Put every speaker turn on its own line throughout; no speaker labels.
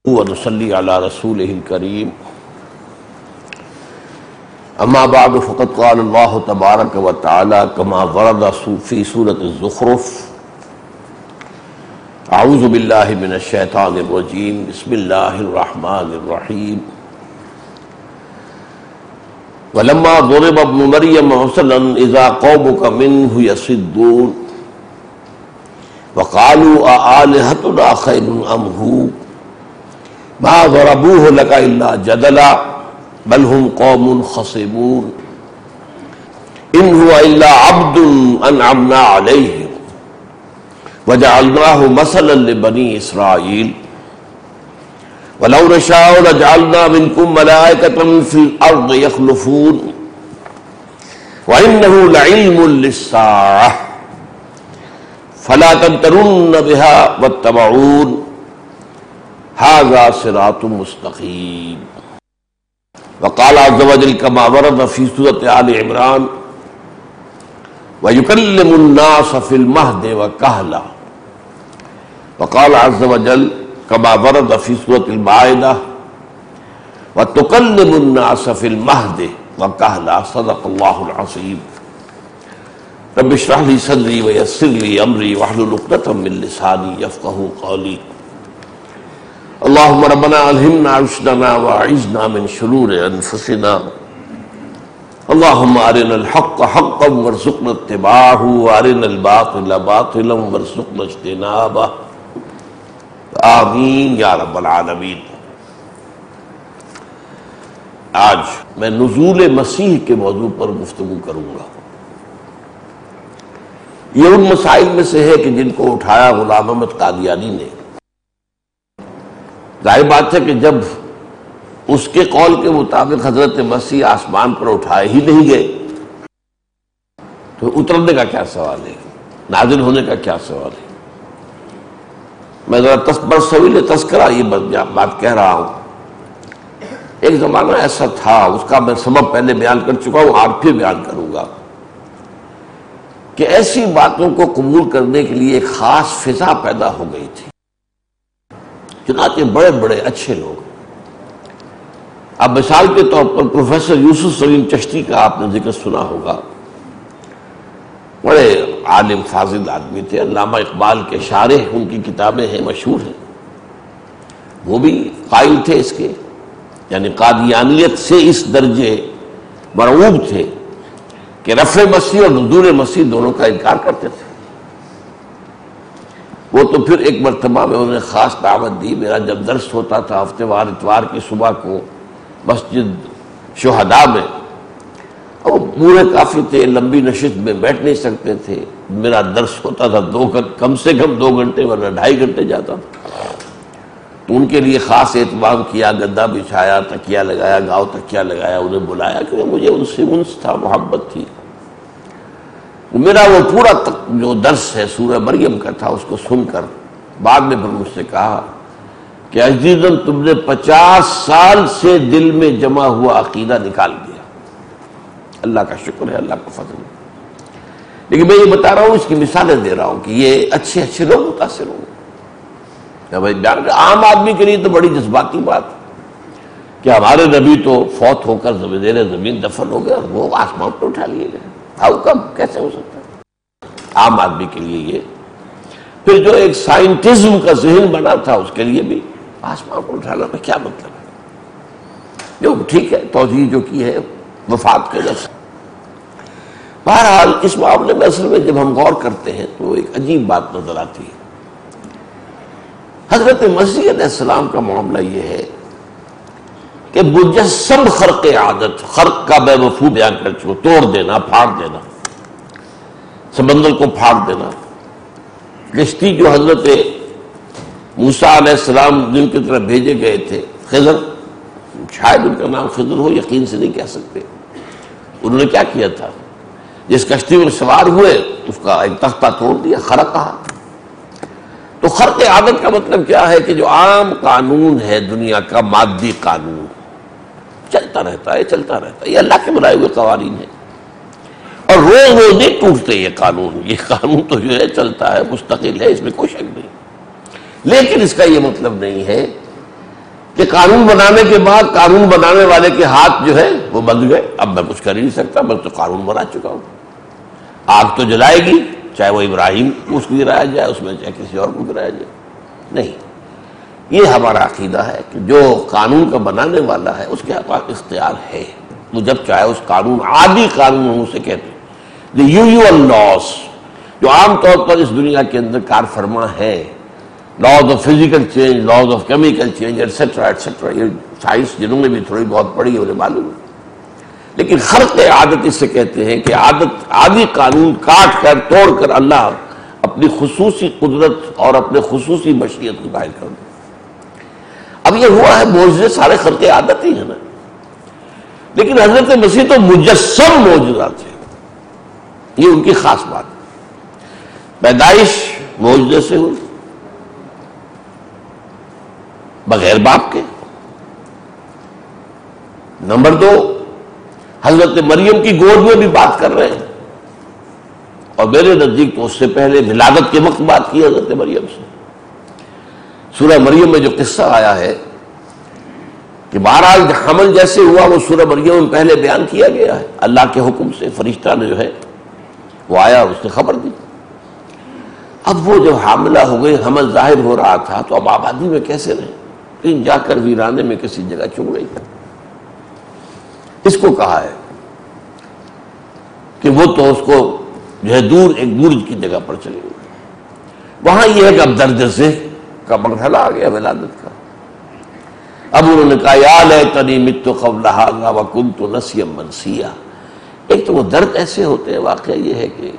ونصلي على رسوله الكريم اما بعد فقد قال الله تبارك وتعالى كما ورد في سورة الزخرف اعوذ بالله من الشيطان الرجيم بسم الله الرحمن الرحيم ولما ضرب ابن مريم مثلا اذا قومك منه يصدون وقالوا آلهتنا خير ام هو ما ضربوه لك الا جدلا بل هم قوم خصمون ان هو الا عبد انعمنا عليه وجعلناه مثلا لبني اسرائيل ولو نشاء لجعلنا منكم ملائكة في الارض يخلفون وانه لعلم للساعة فلا تمترن بها واتبعون هذا صراط مستقيم وقال عز وجل كما ورد في سورة آل عمران ويكلم الناس في المهد وكهلا وقال عز وجل كما ورد في سورة المائدة وتكلم الناس في المهد وكهلا صدق الله العظيم رب اشرح لي صدري ويسر لي امري واحلل عقدة من لساني يفقهوا قولي اللهم ربنا الہمنا رشدنا واعذنا من شرور انفسنا اللهم ارنا الحق حقا وارزقنا اتباعه وارنا الباطل باطلا وارزقنا اجتنابه آمین یا رب العالمین۔ آج میں نزول مسیح کے موضوع پر گفتگو کروں گا۔ یہ ان مسائل میں سے ہے کہ جن کو اٹھایا غلام احمد قادیانی نے۔ ظاہر بات ہے کہ جب اس کے قول کے مطابق حضرت مسیح آسمان پر اٹھائے ہی نہیں گئے تو اترنے کا کیا سوال ہے، نازل ہونے کا کیا سوال ہے۔ میں ذرا برسویل تذکرہ یہ بات کہہ رہا ہوں۔ ایک زمانہ ایسا تھا، اس کا میں سبب پہلے بیان کر چکا ہوں، آج پھر بیان کروں گا، کہ ایسی باتوں کو قبول کرنے کے لیے ایک خاص فضا پیدا ہو گئی تھی۔ چنانچہ بڑے بڑے اچھے لوگ، اب مثال کے طور پر پروفیسر یوسف سلیم چشتی کا آپ نے ذکر سنا ہوگا، بڑے عالم فاضل آدمی تھے، علامہ اقبال کے شارح ان کی کتابیں ہیں، مشہور ہیں۔ وہ بھی قائل تھے اس کے، یعنی قادیانیت سے اس درجے مرعوب تھے کہ رفع مسیح اور نزول مسیح دونوں کا انکار کرتے تھے۔ وہ تو پھر ایک مرتبہ میں انہوں نے خاص دعوت دی۔ میرا جب درس ہوتا تھا ہفتے وار اتوار کی صبح کو مسجد شہداء میں، وہ پورے کافی تھے، لمبی نشست میں بیٹھ نہیں سکتے تھے، میرا درس ہوتا تھا کم سے کم 2 گھنٹے ورنہ 2.5 گھنٹے جاتا تھا، تو ان کے لیے خاص اہتمام کیا، گدا بچھایا، تکیہ لگایا، گاؤ تکیہ لگایا، انہیں بلایا، کیونکہ مجھے ان سے انس تھا، محبت تھی۔ میرا وہ پورا جو درس ہے سورہ مریم کا تھا، اس کو سن کر بعد میں پھر مجھ سے کہا کہ عزیزاً تم نے 50 سال سے دل میں جمع ہوا عقیدہ نکال دیا، اللہ کا شکر ہے، اللہ کا فضل ہے۔ لیکن میں یہ بتا رہا ہوں، اس کی مثالیں دے رہا ہوں کہ یہ اچھے اچھے لوگ متاثر ہوں۔ عام آدمی کے لیے تو بڑی جذباتی بات کہ ہمارے نبی تو فوت ہو کر زیر زمین دفن ہو گئے اور وہ آسمان پر اٹھا لیے گئے، ہاؤ کم، کیسے ہو سکتا ہے؟ عام آدمی کے لیے یہ، پھر جو ایک سائنٹزم کا ذہن بنا تھا اس کے لیے بھی آسمان پر اٹھانا میں کیا مطلب ہے؟ جو ٹھیک ہے، توجیہ جو کی ہے وفات کے نفس۔ بہرحال اس معاملے میں اصل میں جب ہم غور کرتے ہیں تو ایک عجیب بات نظر آتی ہے۔ حضرت مسیح علیہ السلام کا معاملہ یہ ہے کہ مجسم خرق عادت، خرق کا بے مفہوم بیان کر چکا، توڑ دینا، پھاڑ دینا، سمندر کو پھاڑ دینا۔ کشتی جو حضرت موسیٰ علیہ السلام جن کی طرف بھیجے گئے تھے، خضر، شاید ان کا نام خضر ہو، یقین سے نہیں کہہ سکتے، انہوں نے کیا کیا تھا؟ جس کشتی میں سوار ہوئے اس کا ایک تختہ توڑ دیا، خرق کہا۔ تو خرق عادت کا مطلب کیا ہے کہ جو عام قانون ہے دنیا کا، مادی قانون، چلتا رہتا ہے، چلتا رہتا ہے، یہ اللہ کے بنائے ہوئے قوانین ہیں، اور روز روز نہیں ٹوٹتے یہ قانون تو جو ہے چلتا ہے، مستقل ہے، اس میں کوئی شک نہیں۔ لیکن اس کا یہ مطلب نہیں ہے کہ قانون بنانے کے بعد قانون بنانے والے کے ہاتھ جو ہے وہ بند گئے، اب میں کچھ کر ہی نہیں سکتا، میں تو قانون بنا چکا ہوں۔ آگ تو جلائے گی، چاہے وہ ابراہیم کو اس کو گرایا جائے اس میں، چاہے کسی اور کو گرایا جائے۔ نہیں، یہ ہمارا عقیدہ ہے کہ جو قانون کا بنانے والا ہے اس کے پاس اختیار ہے، وہ جب چاہے اس قانون، عادی قانون ہم اسے کہتے ہیں، the usual laws، جو عام طور پر اس دنیا کے اندر کار فرما ہے، laws of physical change, laws of chemical change, etcetera etcetera, یہ سائنس جنہوں نے بھی تھوڑی بہت پڑھی ہے انہیں معلوم ہے۔ لیکن خرق عادت اس سے کہتے ہیں کہ عادی قانون کاٹ کر توڑ کر اللہ اپنی خصوصی قدرت اور اپنے خصوصی مشیت کو ظاہر کر دے۔ اب یہ ہوا ہے، معجزے سارے خرق عادت ہی ہیں نا، لیکن حضرت مسیح تو مجسم معجزات تھے، یہ ان کی خاص بات ہے۔ پیدائش معجزے سے ہوئی، بغیر باپ کے۔ نمبر 2، حضرت مریم کی گود میں بھی بات کر رہے ہیں، اور میرے نزدیک تو اس سے پہلے ولادت کے وقت بات کی حضرت مریم سے۔ سورہ مریم میں جو قصہ آیا ہے کہ بہرحال حمل جیسے ہوا وہ سورہ مریم میں پہلے بیان کیا گیا ہے، اللہ کے حکم سے فرشتہ نے جو ہے وہ آیا اور اس نے خبر دی۔ اب وہ جب حاملہ ہو گئی، حمل ظاہر ہو رہا تھا، تو اب آبادی میں کیسے رہے؟ کہیں جا کر ویرانے میں کسی جگہ چھپ گئی۔ اس کو کہا ہے کہ وہ تو اس کو جو ہے دور ایک برج کی جگہ پر چلی گئی۔ وہاں یہ ہے کہ اب درد سے کا مرحلہ آ گیا ولادت کا۔ اب انہوں نے کہا یا لیتنی مت قبل ھذا وکنت نسیا منسیا۔ ایک تو وہ درد ایسے ہوتے ہیں، واقعہ یہ ہے کہ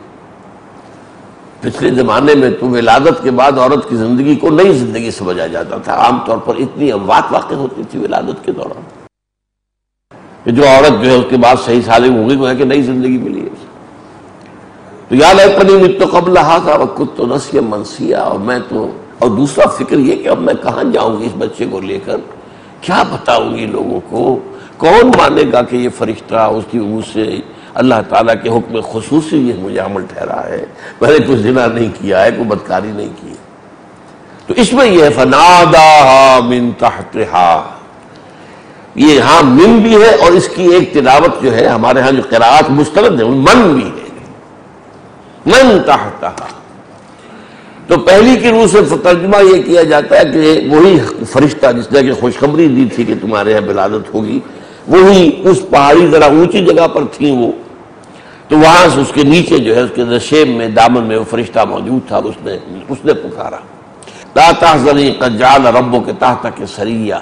پچھلے زمانے میں تو ولادت کے بعد عورت کی زندگی کو نئی زندگی سمجھا جاتا تھا، عام طور پر اتنی اموات واقع ہوتی تھی ولادت کے دوران کہ جو عورت جو ہے اس کے بعد صحیح سالم ہو گئی، وہ ہے کہ نئی زندگی ملی ہے۔ تو یا لیتنی مت قبل ھذا وکنت نسیا منسیا، اور میں تو، اور دوسرا فکر یہ کہ اب میں کہاں جاؤں گی اس بچے کو لے کر، کیا بتاؤں گی لوگوں کو، کون مانے گا کہ یہ فرشتہ اس کی منہ سے اللہ تعالیٰ کے حکم خصوصی یہ مجھے عمل ٹھہرا ہے، میں نے کوئی زنا نہیں کیا ہے، کوئی بدکاری نہیں کی۔ تو اس میں یہ ہے فناداہا من تحتہا، یہ ہاں من بھی ہے، اور اس کی ایک تلاوت جو ہے ہمارے ہاں جو قراءات مستند ہیں من بھی ہے، من تحتہا۔ تو پہلی کی روح سے ترجمہ یہ کیا جاتا ہے کہ وہی فرشتہ جس نے کہ خوشخبری دی تھی کہ تمہارے یہاں ولادت ہوگی، وہی اس پہاڑی ذرا اونچی جگہ پر تھیں وہ، تو وہاں سے اس کے نیچے جو ہے اس کے نشیب میں دامن میں وہ فرشتہ موجود تھا، اس نے پکارا لا تحزنی قد جعل ربک تحتک سریا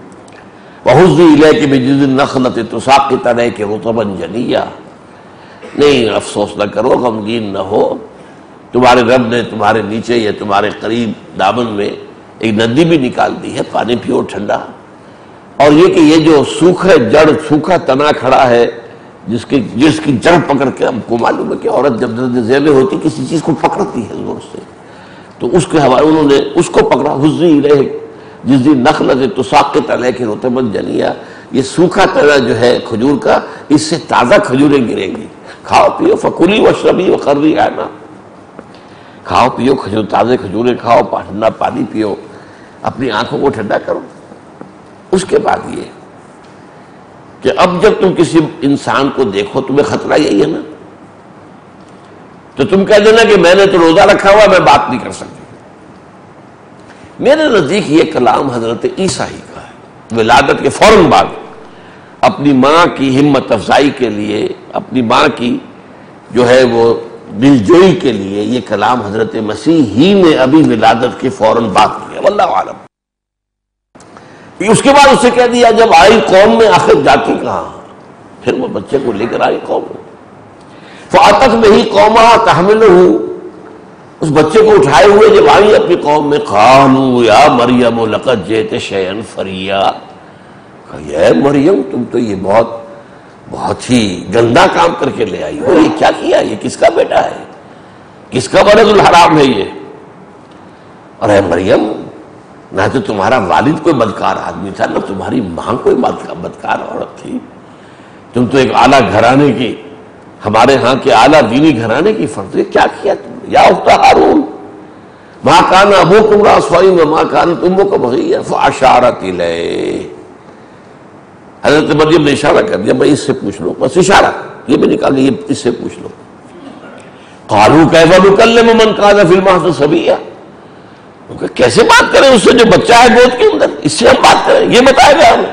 وہزی الیک بجذع النخلۃ تساقط علیک رطبا جنیا۔ نہیں، افسوس نہ کرو، غمگین نہ ہو، تمہارے رب نے تمہارے نیچے یا تمہارے قریب دامن میں ایک ندی بھی نکال دی ہے، پانی پیو ٹھنڈا۔ اور یہ کہ یہ جو سوکھا تنا کھڑا ہے جس کی جڑ پکڑ کے، ہم کو معلوم ہے کہ عورت جب درد ذیل ہوتی کسی چیز کو پکڑتی ہے زور سے، تو اس کے حوالے انہوں نے اس کو پکڑا، حزی الیک جذع النخلۃ تساقط علیک رطبا جنیا۔ یہ سوکھا تنا جو ہے کھجور کا، اس سے تازہ کھجوریں گریں گی، کھاؤ پیو، فکلی واشربی وقرری عینا، کھاؤ پیو کھجور، تازے کھجوریں کھاؤ، ٹھنڈا پانی پیو، اپنی آنکھوں کو ٹھنڈا کرو۔ اس کے بعد یہ کہ اب جب تم کسی انسان کو دیکھو تمہیں خطرہ یہی ہے نا، تو تم کہہ دینا کہ میں نے تو روزہ رکھا ہوا، میں بات نہیں کر سکتی۔ میرے نزدیک یہ کلام حضرت عیسیٰ ہی کا ہے، ولادت کے فوراً بعد اپنی ماں کی ہمت افزائی کے لیے، اپنی ماں کی جو ہے وہ دلجوئی کے لیے یہ کلام حضرت مسیح ہی نے ابھی ولادت کے فوراً بعد کیا، واللہ اعلم۔ اس کے بعد اسے کہہ دیا جب آئی قوم میں آخر جاتی کہاں، پھر وہ بچے کو لے کر آئی قوم میں، فاتت بہ قومہا تحملہ، اس بچے کو اٹھائے ہوئے جب آئی اپنی قوم میں، قالوا یا مریم لقد جئت شیئا فریا، اے مریم تم تو یہ بہت ہی گندا کام کر کے لے آئی ہو، یہ کیا کیا، یہ کس کا بیٹا ہے، کس کا ولد الحرام ہے یہ؟ اور اے مریم، نہ تو تمہارا والد کوئی بدکار آدمی تھا، نہ تمہاری ماں کوئی بدکار عورت تھی، تم تو ایک اعلیٰ گھرانے کی، ہمارے ہاں کے اعلیٰ دینی گھرانے کی فرد، کیا کیا تم نے؟ یا اخت ہارون، ما کان ابوکم امرأ سوء وما کانت امک بغیہ فاشارت الیہ. حضرت مریم نے اشارہ کر دیا بھائی اس سے پوچھ لو، بس اشارہ، یہ بھی نکال یہ اس سے پوچھ لو. قالوا کیف نکلم من کان فی المہد صبیا، کیسے بات کریں اس سے جو بچہ ہے گود کے اندر، اس سے ہم بات کریں، یہ بتایا گیا ہمیں.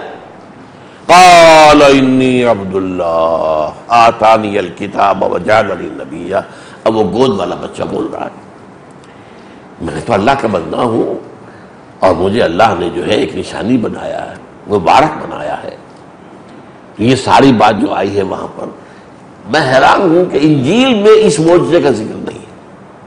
قال انی عبد اللہ آتانی الکتاب وجعلنی نبیا. اب وہ گود والا بچہ بول رہا ہے میں تو اللہ کا بندہ ہوں اور مجھے اللہ نے جو ہے ایک نشانی بنایا ہے، مبارک بنایا ہے. یہ ساری بات جو آئی ہے وہاں پر میں حیران ہوں کہ انجیل میں اس معجزے کا ذکر نہیں ہے.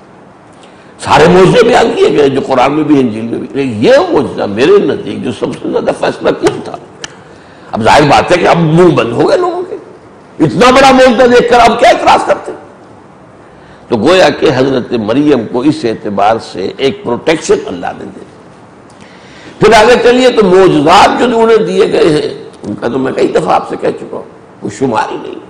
سارے معجزے بیان کیے گئے جو قرآن میں بھی انجیل میں بھی، یہ معجزہ میرے نزدیک جو سب سے زیادہ فیصلہ کن تھا. اب ظاہر بات ہے کہ اب منہ بند ہو گئے لوگوں کے، اتنا بڑا معجزہ دیکھ کر اب کیا اعتراض کرتے. تو گویا کہ حضرت مریم کو اس اعتبار سے ایک پروٹیکشن اللہ نے دے. پھر آگے چلیے تو معجزات جو انہیں دیے گئے ہیں ان کا تو میں کئی دفعہ آپ سے کہہ چکا ہوں، کوئی شمار ہی نہیں.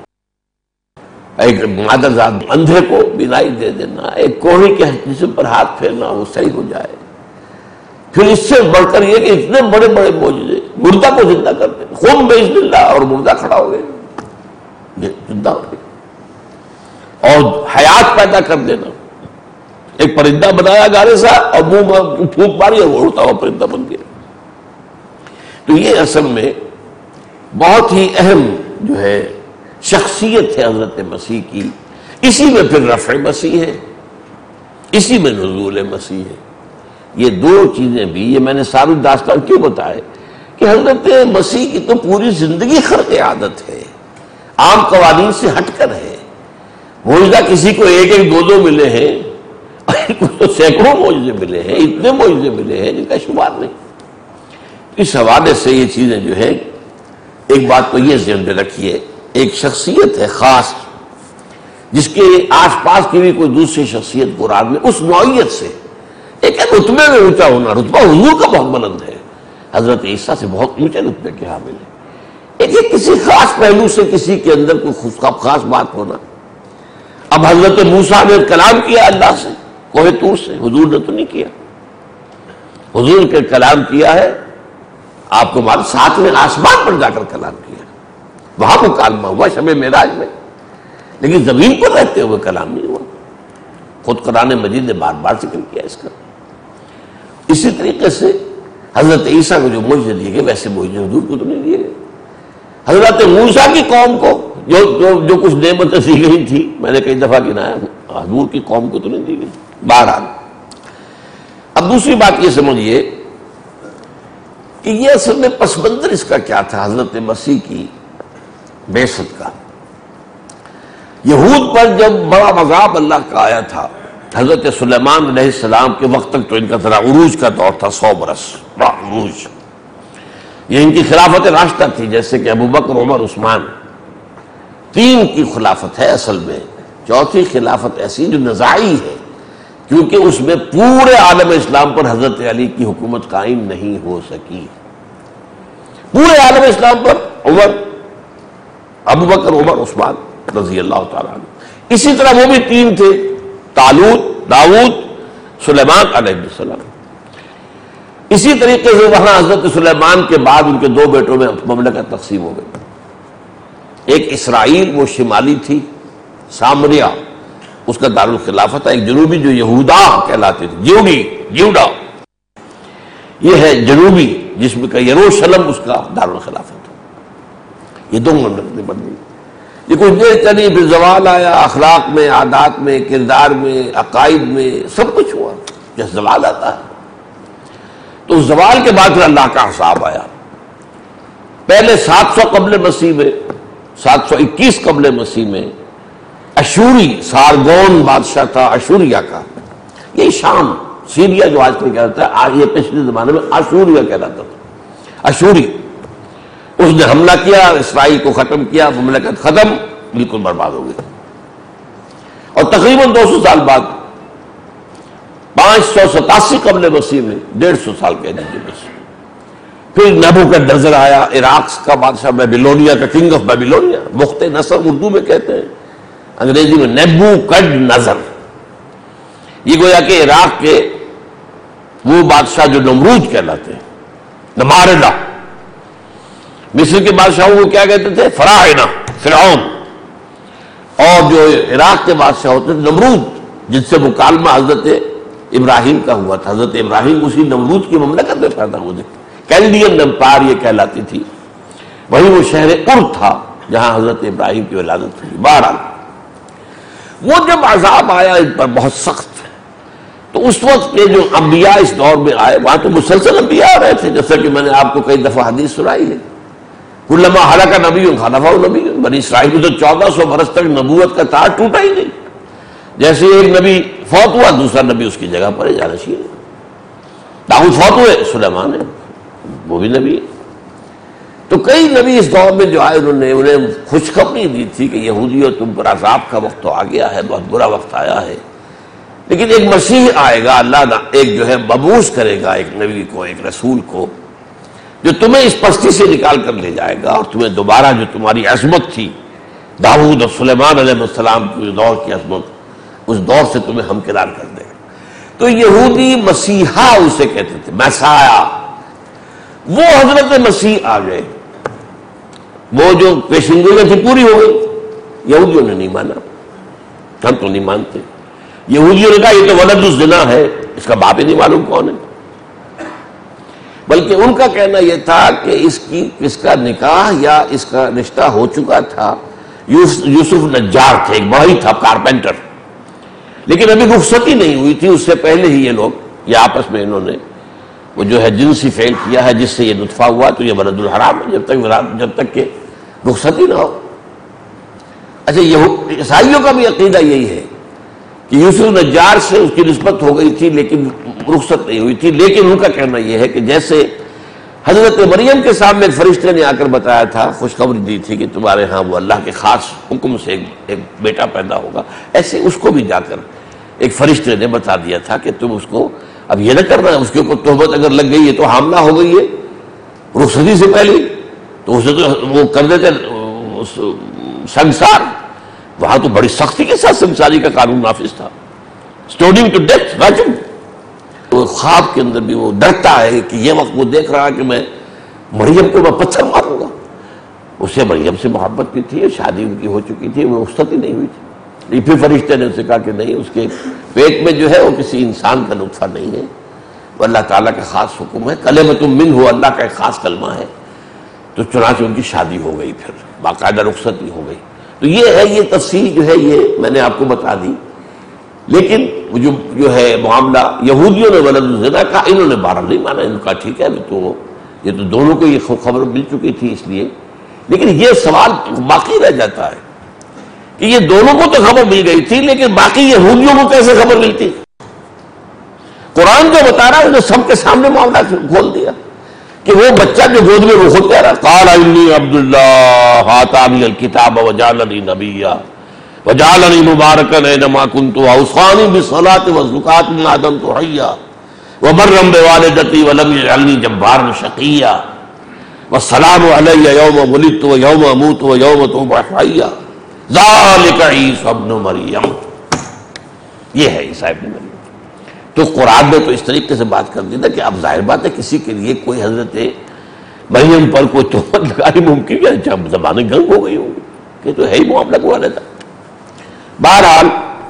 ایک مادرزاد اندھے کو بینائی دے دینا، ایک کوڑی کے جسم پر ہاتھ پھیرنا وہ صحیح ہو جائے. پھر اس سے بڑھ کر یہ کہ اتنے بڑے بڑے معجزے، مردہ کو زندہ کر دینا، خون بیچ اللہ اور مردہ کھڑا ہو گئے، زندہ ہو گئے. اور حیات پیدا کر دینا، ایک پرندہ بنایا گارے سا اور منہ میں پھونک ماری اور وہ اڑتا ہوا پرندہ بن گیا. تو یہ اصل میں بہت ہی اہم جو ہے شخصیت ہے حضرت مسیح کی. اسی میں پھر رفع مسیح ہے، اسی میں نزول مسیح ہے. یہ دو چیزیں بھی، یہ میں نے ساری داستان کیوں بتائے کہ حضرت مسیح کی تو پوری زندگی خرق عادت ہے، عام قوانین سے ہٹ کر ہے. معجزہ کسی کو ایک ایک دو دو ملے ہیں، کچھ تو سینکڑوں معجزے ملے ہیں، اتنے معجزے ملے ہیں جن کا شمار نہیں. اس حوالے سے یہ چیزیں جو ہے، ایک بات تو یہ ذہن میں رکھیے، ایک شخصیت ہے خاص جس کے آس پاس کی بھی کوئی دوسری شخصیت قرآن میں اس نوعیت سے، ایک ہے رتبے میں اونچا ہونا، رتبہ حضور کا بہت بلند ہے، حضرت عیسیٰ سے بہت اونچے رتبے کے حامل ہے. ایک ہے کسی خاص پہلو سے کسی کے اندر کوئی خاص بات ہونا. اب حضرت موسیٰ نے کلام کیا اللہ سے کوہ طور سے، حضور نے تو نہیں کیا. حضور کے کلام کیا ہے آپ کو معلوم، ساتویں آسمان پر جا کر کلام کیا، وہاں مکالمہ ہوا شب معراج میں، لیکن زمین پر رہتے ہوئے کلام نہیں ہوا. خود قرآن مجید نے بار بار ذکر کیا اس کا. اسی طریقے سے حضرت عیسیٰ کو جو معجزے دیے گئے ویسے معجزے حضور کو تو نہیں دیے گئے. حضرت موسیٰ کی قوم کو جو کچھ نعمتیں دی گئی تھی، میں نے کئی دفعہ گنایا، حضور کی قوم کو تو نہیں دی گئی. بہرحال اب دوسری بات یہ سمجھیے کہ یہ اصل میں پس منظر اس کا کیا تھا حضرت مسیح کی بعثت کا. یہود پر جب بڑا عذاب اللہ کا آیا تھا، حضرت سلیمان علیہ السلام کے وقت تک تو ان کا ذرا عروج کا دور تھا، 100 برس بڑا عروج. یہ ان کی خلافت راشدہ تھی، جیسے کہ ابوبکر، عمر، عثمان، 3 کی خلافت ہے اصل میں. چوتھی خلافت ایسی جو نزاعی ہے، کیونکہ اس میں پورے عالم اسلام پر حضرت علی کی حکومت قائم نہیں ہو سکی. پورے عالم اسلام پر عمر، ابوبکر، عمر، عثمان رضی اللہ تعالیٰ عنہ. اسی طرح وہ بھی 3 تھے، طالوت، داؤد، سلیمان علیہ السلام. اسی طریقے سے وہاں حضرت سلیمان کے بعد ان کے 2 بیٹوں میں مملکت تقسیم ہو گئی. ایک اسرائیل، وہ شمالی تھی، سامریہ اس کا دارالخلافت ہے. ایک جنوبی جو یہودا کہلاتے تھے، جیوڈا، یہ ہے جنوبی، جس میں کہ یروشلم اس کا دارالخلافت. یہ 2 مملکتیں بن گئی. یہ کچھ دیر چلی، پھر زوال آیا، اخلاق میں، عادات میں، کردار میں، عقائد میں، سب کچھ ہوا. جب زوال آتا ہے تو زوال کے بعد پھر اللہ کا حساب آیا. پہلے 700 قبل مسیح میں، 721 قبل مسیح میں اشوری، سارگون بادشاہ تھا اشوریا کا. یہ شام، سیریا جو آج کل کہتا ہے، یہ پچھلے زمانے میں اشوریا کہلاتا تھا. اشوری اس نے حملہ کیا، اسرائیل کو ختم کیا، مملکت ختم، بالکل برباد ہو گئی. اور تقریباً 200 سال بعد 587 قبل مسیح میں، 150 سال کہہ دیجیے بس، پھر نبوکدنضر آیا، عراق کا بادشاہ، بیبیلونیا کا، کنگ آف بیبیلونیا، بخت نصر اردو میں کہتے ہیں، انگریزی میں نیبوکڈنضر. یہ گویا کہ عراق کے وہ بادشاہ جو نمرود کہلاتے ہیں، نمارلہ. مصر کے بادشاہوں کو کیا کہتے تھے؟ فراعنہ، فرعون. اور جو عراق کے بادشاہ ہوتے تھے نمرود، جن سے مکالمہ حضرت ابراہیم کا ہوا تھا. حضرت ابراہیم اسی نمرود کی مملکت میں پیدا ہوئے. کیلڈین امپائر یہ کہلاتی تھی. وہی وہ شہر ار تھا جہاں حضرت ابراہیم کی ولادت ہوئی. بہرحال وہ جب عذاب آیا ان پر بہت سخت، تو اس وقت کے جو انبیاء اس دور میں آئے، وہاں تو مسلسل انبیاء آ رہے تھے، جیسا کہ میں نے آپ کو کئی دفعہ حدیث سنائی ہے. کلما ہلاک نبی خلفہ نبی. بنی اسرائیل میں تو 1400 برس تک نبوت کا تاج ٹوٹا ہی نہیں. جیسے ایک نبی فوت ہوا، دوسرا نبی اس کی جگہ پر جانشین ہے. داؤد فوت ہوئے، سلیمان ہے، وہ بھی نبی ہے. تو کئی نبی اس دور میں جو آئے انہیں خوشخبری دی تھی کہ یہودیوں تم پر عذاب کا وقت تو آ گیا ہے، بہت برا وقت آیا ہے، لیکن ایک مسیح آئے گا، اللہ ایک جو ہے مبعوث کرے گا ایک نبی کو، ایک رسول کو، جو تمہیں اس پستی سے نکال کر لے جائے گا اور تمہیں دوبارہ جو تمہاری عظمت تھی داؤد اور سلیمان علیہ السلام کے دور کی عظمت، اس دور سے تمہیں ہمکنار کر دے گا. تو یہودی مسیحا اسے کہتے تھے، مسیحا. وہ حضرت مسیح آ گئے، وہ جو پیشنگوئیاں تھی پوری ہو گئی. یہودیوں نے نہیں مانا، ہم تو نہیں مانتے. یہودیوں نے کہا یہ تو ولد الزنا ہے، اس کا باپ ہی نہیں معلوم کون ہے. بلکہ ان کا کہنا یہ تھا کہ اس کا نکاح یا اس کا رشتہ ہو چکا تھا. یوسف نجار تھے، ایک بڑا ہی تھا کارپینٹر، لیکن ابھی رخصتی نہیں ہوئی تھی. اس سے پہلے ہی یہ آپس میں انہوں نے وہ جو ہے جنسی فعل کیا ہے، جس سے یہ نطفہ ہوا، تو یہ ولد الحرام ہے جب تک کہ رخصتی نہ ہو. اچھا، عیسائیوں کا بھی عقیدہ یہی ہے کہ یوسف نجار سے اس کی نسبت ہو گئی تھی لیکن رخصت نہیں ہوئی تھی. لیکن ان کا کہنا یہ ہے کہ جیسے حضرت مریم کے سامنے ایک فرشتے نے آ کر بتایا تھا، خوشخبری دی تھی کہ تمہارے ہاں وہ اللہ کے خاص حکم سے ایک بیٹا پیدا ہوگا، ایسے اس کو بھی جا کر ایک فرشتے نے بتا دیا تھا کہ تم اس کو اب یہ نہ کرنا، اس کے اوپر تہمت اگر لگ گئی ہے تو حاملہ ہو گئی ہے رخصتی سے پہلے، تو اسے تو وہ کر دیتے سنسار. وہاں تو بڑی سختی کے ساتھ سنساری کا قانون نافذ تھا، اسٹوننگ ٹو ڈیتھ، راجم. وہ خواب کے اندر بھی وہ ڈرتا ہے کہ یہ وقت وہ دیکھ رہا کہ میں مریم کو میں پتھر ماروں گا. اسے مریم سے محبت بھی تھی، شادی ان کی ہو چکی تھی، وہ رخصتی نہیں ہوئی تھی. پھر فرشتے نے اسے کہا کہ نہیں، اس کے پیٹ میں جو ہے وہ کسی انسان کا نطفہ نہیں ہے، وہ اللہ تعالیٰ کا خاص حکم ہے، کلمۃ منہ، اللہ کا ایک خاص کلمہ ہے. تو چنانچہ ان کی شادی ہو گئی، پھر باقاعدہ رخصتی ہو گئی. تو یہ ہے، یہ تفصیل جو ہے یہ میں نے آپ کو بتا دی. لیکن جو ہے معاملہ یہودیوں نے ولد الزنا کہا، انہوں نے بہرحال نہیں مانا. ان کا ٹھیک ہے، تو یہ تو دونوں کو یہ خبر مل چکی تھی اس لیے. لیکن یہ سوال باقی رہ جاتا ہے کہ یہ دونوں کو تو خبر مل گئی تھی، لیکن باقی یہودیوں کو کیسے خبر ملتی؟ قرآن جو بتا رہا ہے انہیں سب کے سامنے معاملہ کھول دیا کہ وہ بچہ جو گود میں وہ خود کہہ رہا قال انی عبد اللہ آتانی الکتاب وجعلنی نبیا وجعلنی مبارکا اینما کنت واوصانی بالصلاۃ والزکاۃ ما دمت حیا وبرا بوالدتی ولم یجعلنی جبارا شقیا والسلام علی یوم ولدت ویوم اموت ویوم ابعث حیا ذالک عیسی ابن مریم. یہ ہے عیسی ابن مریم. تو قرآن میں تو اس طریقے سے بات کر دی نا کہ اب ظاہر بات ہے کسی کے لیے کوئی حضرت مریم پر کوئی تہمت لگانی ممکن ہے، جب زبانیں گنگ ہو گئی ہوگی کہ تو ہے ہی معاملہ کو رہتا. بہرحال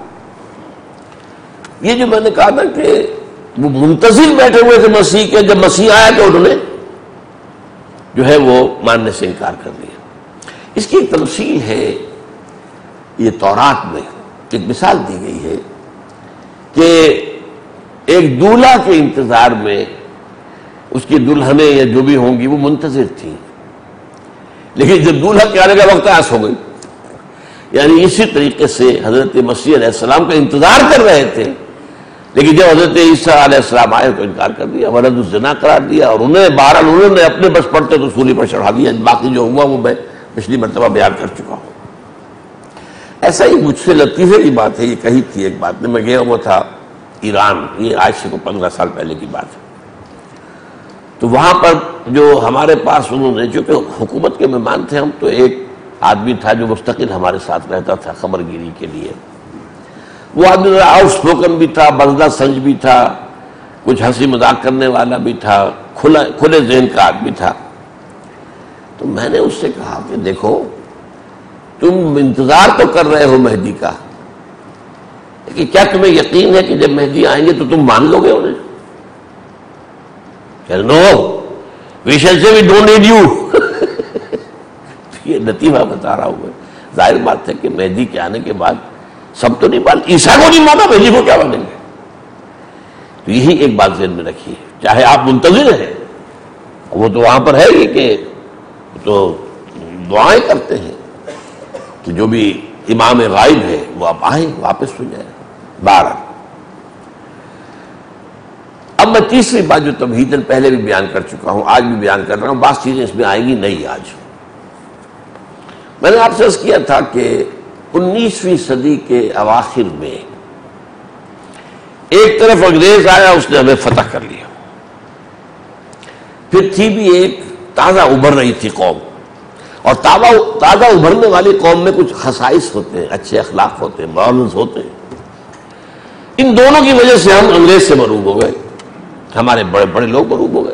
یہ جو میں نے کہا نا کہ وہ منتظر بیٹھے ہوئے تھے مسیح کے، جب مسیح آیا تو انہوں نے جو ہے وہ ماننے سے انکار کر دیا. اس کی ایک تفصیل ہے، یہ تورات میں ایک مثال دی گئی ہے کہ ایک دولہا کے انتظار میں اس کی دلہنیں یا جو بھی ہوں گی وہ منتظر تھی، لیکن جب دولہا کے آنے کا وقت آس ہو گئی. یعنی اسی طریقے سے حضرت مسیح علیہ السلام کا انتظار کر رہے تھے، لیکن جب حضرت عیسیٰ علیہ السلام آئے تو انکار کر دیا، ولد الزنا قرار دیا. اور بہرحال انہوں نے اپنے بس پڑتے تو سولی پر چڑھا دیا. باقی جو ہوا وہ میں پچھلی مرتبہ بیان کر چکا ہوں. ایسا ہی مجھ سے لطیفے کی بات ہے، یہ کہی تھی ایک بات میں گیا ہوا تھا ایران، یہ آج سے 15 سال پہلے کی بات ہے. تو وہاں پر جو ہمارے پاس انہوں نے، چونکہ حکومت کے مہمان تھے ہم، تو ایک آدمی تھا جو مستقل ہمارے ساتھ رہتا تھا خبر گیری کے لیے. وہ آدمی آؤٹ اسپوکن بھی تھا، بزدہ سنج بھی تھا، کچھ ہنسی مذاق کرنے والا بھی تھا، کھلے ذہن کا آدمی تھا. تو میں نے اس سے کہا کہ دیکھو تم انتظار تو کر رہے ہو مہدی کا، لیکن کیا تمہیں یقین ہے کہ جب مہدی آئیں گے تو تم مان لو گے انہیں؟ کہ نو وی شیل سے وی ڈونٹ نیڈ یو. یہ لطیفہ بتا رہا ہوں میں. ظاہر بات ہے کہ مہدی کے آنے کے بعد سب تو نہیں مان، عیسیٰ کو نہیں مانا، مہدی کو کیا مانیں گے؟ تو یہی ایک بات ذہن میں رکھیے، چاہے آپ منتظر ہیں، وہ تو وہاں پر ہے ہی کہ تو دعائیں کرتے ہیں کہ جو بھی امام غائب ہے وہ اب آئے واپس ہو جائے. 12 اب میں تیسری بات جو تمہیداً پہلے بھی بیان کر چکا ہوں، آج بھی بیان کر رہا ہوں، بعض چیزیں اس میں آئیں گی نہیں. آج میں نے آپ سے عرض کیا تھا کہ 19ویں صدی کے اواخر میں ایک طرف انگریز آیا، اس نے ہمیں فتح کر لیا. پھر تھی بھی ایک تازہ ابھر رہی تھی قوم، اور تازہ ابھرنے والی قوم میں کچھ خصائص ہوتے ہیں، اچھے اخلاق ہوتے ہیں، مورلز ہوتے ہیں. ان دونوں کی وجہ سے ہم انگریز سے مروب ہو گئے، ہمارے بڑے بڑے لوگ مروب ہو گئے.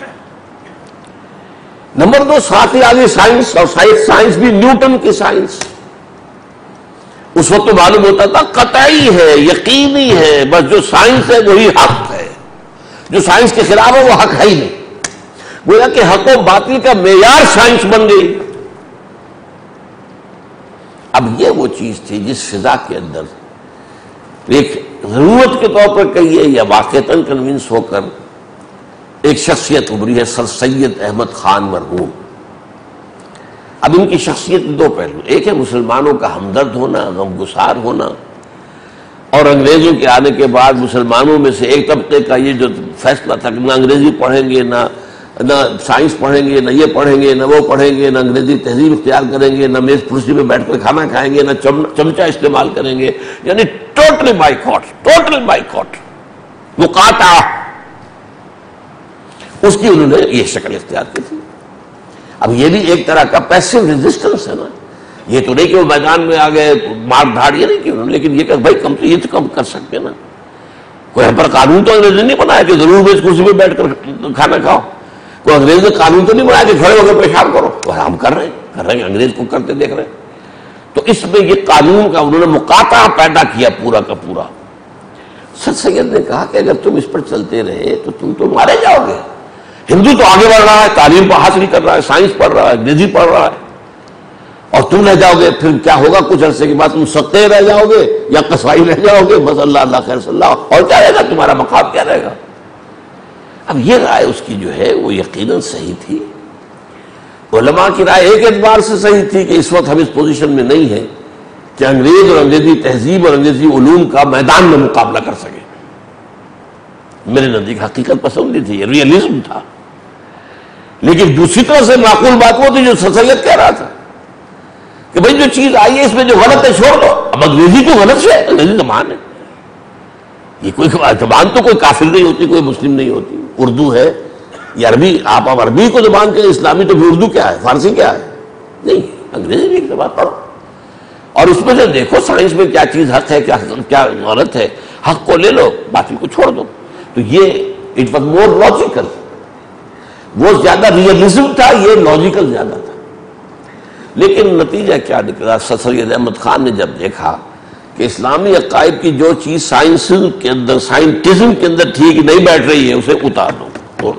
نمبر 2، ساتھ ہی آگے سائنس، اور سائنس بھی نیوٹن کی سائنس. اس وقت تو معلوم ہوتا تھا قطعی ہے، یقینی ہے، بس جو سائنس ہے وہی حق ہے، جو سائنس کے خلاف ہے وہ حق ہے ہی نہیں. گویا کہ حق و باطل کا معیار سائنس بن گئی. اب یہ وہ چیز تھی جس فضا کے اندر ایک ضرورت کے طور پر کہیے یا واقعتاً کنونس ہو کر ایک شخصیت ابھری ہے، سر سید احمد خان مرحوم. اب ان کی شخصیت دو پہلو، ایک ہے مسلمانوں کا ہمدرد ہونا، غمگسار ہونا، اور انگریزوں کے آنے کے بعد مسلمانوں میں سے ایک طبقے کا یہ جو فیصلہ تھا کہ نہ انگریزی پڑھیں گے، نہ سائنس پڑھیں گے، نہ یہ پڑھیں گے، نہ وہ پڑھیں گے، نہ انگریزی تہذیب اختیار کریں گے، نہ میز کرسی پہ بیٹھ کر کھانا کھائیں گے، نہ چمچہ استعمال کریں گے، یعنی ٹوٹلی بائیکاٹ، مقاطعہ. اس کی انہوں نے یہ شکل اختیار کی تھی. اب یہ بھی ایک طرح کا پیسو ریزسٹنس ہے نا. یہ تو نہیں کہ وہ میدان میں آ گئے مار دھاڑ، یہ نہیں کہ انہوں نے، لیکن یہ کہ بھائی کم تو یہ تو کم کر سکتے نا. کوئی ہم پر قانون تو انگریز نے نہیں بنایا کہ ضرور میز کرسی پہ بیٹھ کر کھانا کھاؤ. کوئی انگریز نے قانون تو نہیں بنایا کہ کھڑے ہو کر پیشاب کرو. اور ہم کر رہے ہیں، انگریز کو کرتے دیکھ رہے ہیں. تو اس میں یہ قانون کا انہوں نے مقاطعہ پیدا کیا پورا کا پورا. سر سید نے کہا کہ اگر تم اس پر چلتے رہے تو تم تو مارے جاؤ گے. ہندو تو آگے بڑھ رہا ہے، تعلیم پر حاصل کر رہا ہے، سائنس پڑھ رہا ہے، انگریزی پڑھ رہا ہے، اور تم رہ جاؤ گے. پھر کیا ہوگا؟ کچھ عرصے کے بعد تم ستے رہ جاؤ گے یا قصائی رہ جاؤ گے. بس اللہ خیر صلی اللہ. اور کیا رہے گا؟ تمہارا مقام کیا رہے گا؟ اب یہ رائے اس کی جو ہے وہ یقیناً صحیح تھی. علماء کی رائے ایک اعتبار سے صحیح تھی کہ اس وقت ہم اس پوزیشن میں نہیں ہیں کہ انگریز اور انگریزی تہذیب اور انگریزی علوم کا میدان میں مقابلہ کر سکیں. میرے نزدیک حقیقت پسندی تھی، ریئلزم تھا. لیکن دوسری طرح سے معقول بات وہ تھی جو سر سید کہہ رہا تھا کہ بھائی جو چیز آئی ہے اس میں جو غلط ہے چھوڑ دو. اب انگریزی کو غلط ہے، انگریزی زبان ہے، یہ کوئی زبان تو کوئی کافر نہیں ہوتی، کوئی مسلم نہیں ہوتی. اردو ہے یا عربی، آپ اب عربی کو زبان کے اسلامی تو اردو کیا ہے، فارسی کیا ہے؟ نہیں، انگریزی بھی ایک زبان پڑھو. اور اس میں سے دیکھو سائنس میں کیا چیز حق ہے، کیا غلط ہے. حق کو لے لو، باطل کو چھوڑ دو. تو یہ اٹ واز مور لاجیکل. وہ زیادہ ریئلزم تھا، یہ لاجیکل زیادہ تھا. لیکن نتیجہ کیا نکلا؟ سر سید احمد خان نے جب دیکھا کہ اسلامی عقائد کی جو چیز سائنس کے اندر، سائنٹزم کے اندر ٹھیک نہیں بیٹھ رہی ہے، اسے اتار دو.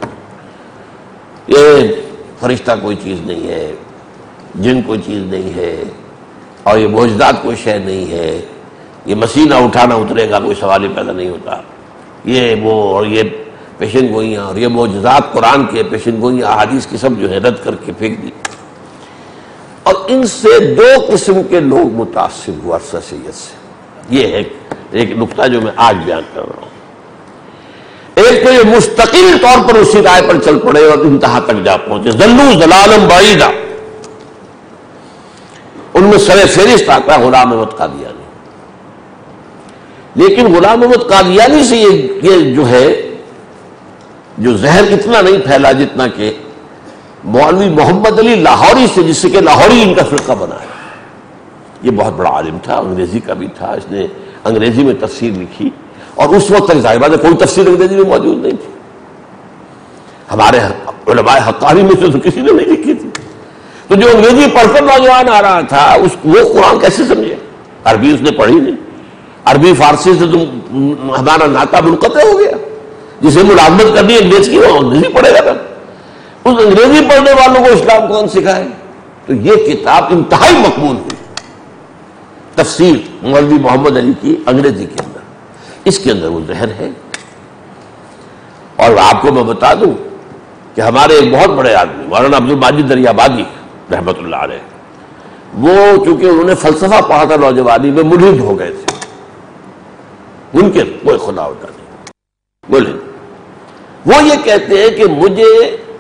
یہ فرشتہ کوئی چیز نہیں ہے، جن کوئی چیز نہیں ہے، اور یہ معجزات کوئی شے نہیں ہے، یہ مسیح نہ اٹھانا اترے گا، کوئی سوال ہی پیدا نہیں ہوتا. یہ وہ اور یہ پیشن گوئیاں اور یہ معجزات قرآن کے پیشن گوئیاں احادیث کی سب جو ہے رد کر کے پھینک دی. اور ان سے دو قسم کے لوگ متاثر ہوا سر سید سے. یہ ہے ایک نقطہ جو میں آج بیان کر رہا ہوں. ایک تو یہ مستقل طور پر اسی رائے پر چل پڑے اور انتہا تک جا پہنچے. ذلوا ضلالا بعیدا. ان میں سر فہرست آتا ہے غلام احمد قادیانی. لیکن غلام احمد قادیانی سے یہ جو ہے جو زہر اتنا نہیں پھیلا جتنا کہ مولوی محمد علی لاہوری سے، جس سے کہ لاہوری ان کا فرقہ بنا ہے. یہ بہت بڑا عالم تھا، انگریزی کا بھی تھا. اس نے انگریزی میں تفسیر لکھی اور اس وقت تک ظاہر بات ہے کوئی تفسیر انگریزی میں موجود نہیں تھی. ہمارے علماء حقانی میں سے تو کسی نے نہیں لکھی تھی. تو جو انگریزی پڑھ کر نوجوان آ رہا تھا وہ قرآن کیسے سمجھے؟ عربی اس نے پڑھی نہیں. عربی فارسی سے تو ہمارا ناطہ منقطع ہو گیا. جسے ملازمت کرنی ہے انگریز کی وہ انگریزی پڑھے گا. اس انگریزی پڑھنے والوں کو اسلام کون سکھائے؟ تو یہ کتاب انتہائی مقبول ہوئی، تفسیر مولوی محمد علی کی انگریزی کے اندر. اس کے اندر وہ زہر ہے. اور آپ کو میں بتا دوں کہ ہمارے ایک بہت بڑے آدمی مولانا عبد الماجد دریابادی رحمۃ اللہ علیہ، وہ چونکہ انہوں نے فلسفہ پڑھا تھا نوجوانی میں، ملحد ہو گئے تھے. منکر، کوئی خدا ہوتا نہیں، ملحد. وہ یہ کہتے ہیں کہ مجھے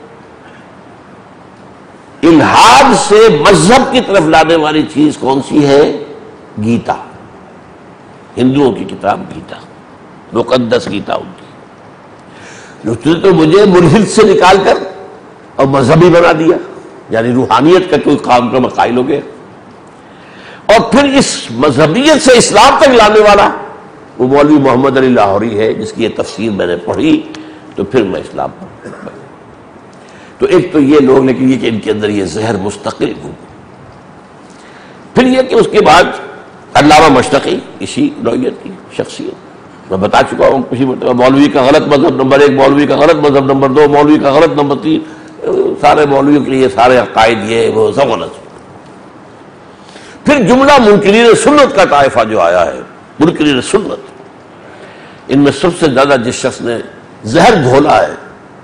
الحاد سے مذہب کی طرف لانے والی چیز کون سی ہے؟ گیتا، ہندوؤں کی کتاب گیتا، مقدس گیتا ان کی. تو مجھے ملحد سے نکال کر اور مذہبی بنا دیا، یعنی روحانیت کا کوئی کام کا قائل ہو گیا. اور پھر اس مذہبیت سے اسلام تک لانے والا وہ مولوی محمد علی لاہوری ہے، جس کی یہ تفسیر میں نے پڑھی تو پھر میں اسلام پر. تو ایک تو یہ لوگ، لیکن یہ کہ ان کے اندر یہ زہر مستقل ہو. پھر یہ کہ اس کے بعد علامہ مشتقی اسی نوعیت کی شخصیت، میں بتا چکا ہوں کسی مرتبہ، مولوی کا غلط مذہب نمبر 1، مولوی کا غلط مذہب نمبر 2، مولوی کا غلط نمبر 3. سارے مولویوں کے لیے سارے عقائد یہ وہ سب غلط. پھر جملہ منکرین سنت کا طائفہ جو آیا ہے، منکرین سنت، ان میں سب سے زیادہ جس شخص نے زہر گھولا ہے،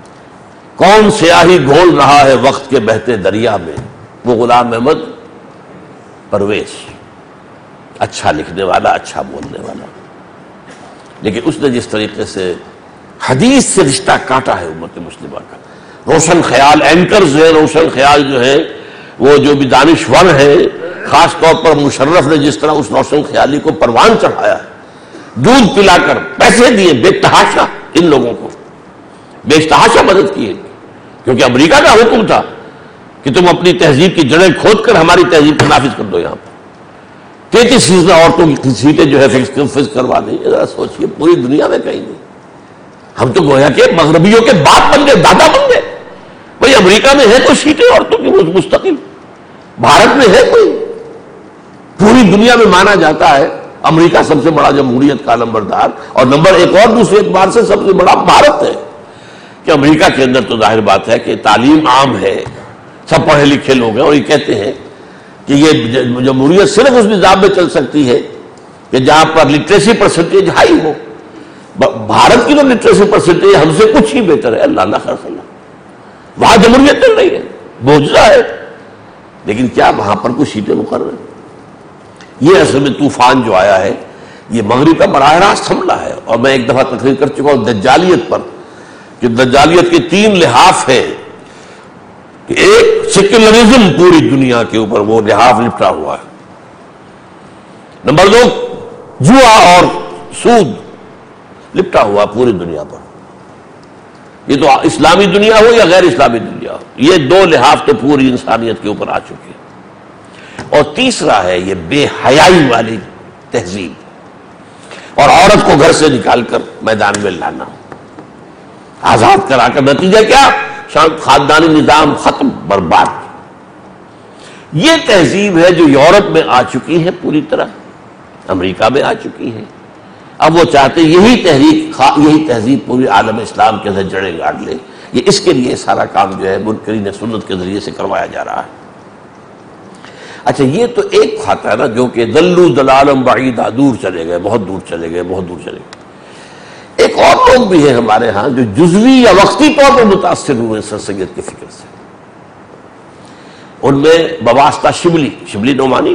کون سیاہی گھول رہا ہے وقت کے بہتے دریا میں، وہ غلام احمد پرویز. اچھا لکھنے والا، اچھا بولنے والا، لیکن اس نے جس طریقے سے حدیث سے رشتہ کاٹا ہے امت مسلمہ کا. روشن خیال اینکرز ہیں، روشن خیال جو ہے وہ جو بھی دانشور ہیں، خاص طور پر مشرف نے جس طرح اس روشن خیالی کو پروان چڑھایا ہے، دودھ پلا کر پیسے دیے بے تحاشا ان لوگوں کو، بے تحاشا مدد کی ہے. کیونکہ امریکہ کا حکم تھا کہ تم اپنی تہذیب کی جڑیں کھود کر ہماری تہذیب کو نافذ کر دو. یہاں پر 33% عورتوں کی سیٹیں جو ہے فکس کروا دیں. ذرا سوچئے، پوری دنیا میں کہیں نہیں. ہم تو گویا کہ مغربیوں کے باپ بن گئے، دادا بن گئے. بھائی امریکہ میں ہے کوئی سیٹیں عورتوں کی مستقل؟ بھارت میں ہے کوئی؟ پوری دنیا میں مانا جاتا ہے امریکہ سب سے بڑا جمہوریت کا نمبردار، اور نمبر ایک اور دوسرے اعتبار سے سب سے بڑا بھارت ہے. کہ امریکہ کے اندر تو ظاہر بات ہے کہ تعلیم عام ہے، سب پڑھے لکھے لوگ ہیں، اور یہ کہتے ہیں کہ یہ جمہوریت صرف اس نظام میں چل سکتی ہے کہ جہاں پر لٹریسی پرسنٹیج ہائی ہو. بھارت کی تو لٹریسی پرسنٹیج ہم سے کچھ ہی بہتر ہے، اللہ اللہ خیر اللہ. وہاں جمہوریت چل رہی ہے، معجزہ ہے، لیکن کیا وہاں پر کوئی سیٹیں مقرر ہیں؟ یہ اصل میں طوفان جو آیا ہے یہ مغرب کا براہ راست حملہ ہے. اور میں ایک دفعہ تقریر کر چکا ہوں دجالیت پر، کہ دجالیت کے 3 لحاف ہیں. کہ ایک سیکولرزم پوری دنیا کے اوپر وہ لحاف لپٹا ہوا ہے. نمبر 2 جوا اور سود لپٹا ہوا پوری دنیا پر. یہ تو اسلامی دنیا ہو یا غیر اسلامی دنیا ہو، یہ 2 لحاف تو پوری انسانیت کے اوپر آ چکے ہیں. اور تیسرا ہے یہ بے حیائی والی تہذیب، اور عورت کو گھر سے نکال کر میدان میں لانا، آزاد کرا کر. نتیجہ کیا؟ خاندانی نظام ختم، برباد. یہ تہذیب ہے جو یورپ میں آ چکی ہے، پوری طرح امریکہ میں آ چکی ہے. اب وہ چاہتے یہی تہذیب پوری عالم اسلام کے اندر جڑیں گاڑ لے. یہ اس کے لیے سارا کام جو ہے منکرین سنت کے ذریعے سے کروایا جا رہا ہے. اچھا، یہ تو ایک کھاتا ہے نا جو کہ دلو دلالم بعیدہ، دور چلے گئے، بہت دور چلے گئے، بہت دور چلے گئے. ایک اور لوگ بھی ہیں ہمارے ہاں جو جزوی یا وقتی طور پر متاثر ہوئے سر سید کی فکر سے. ان میں بواسطہ شبلی نعمانی،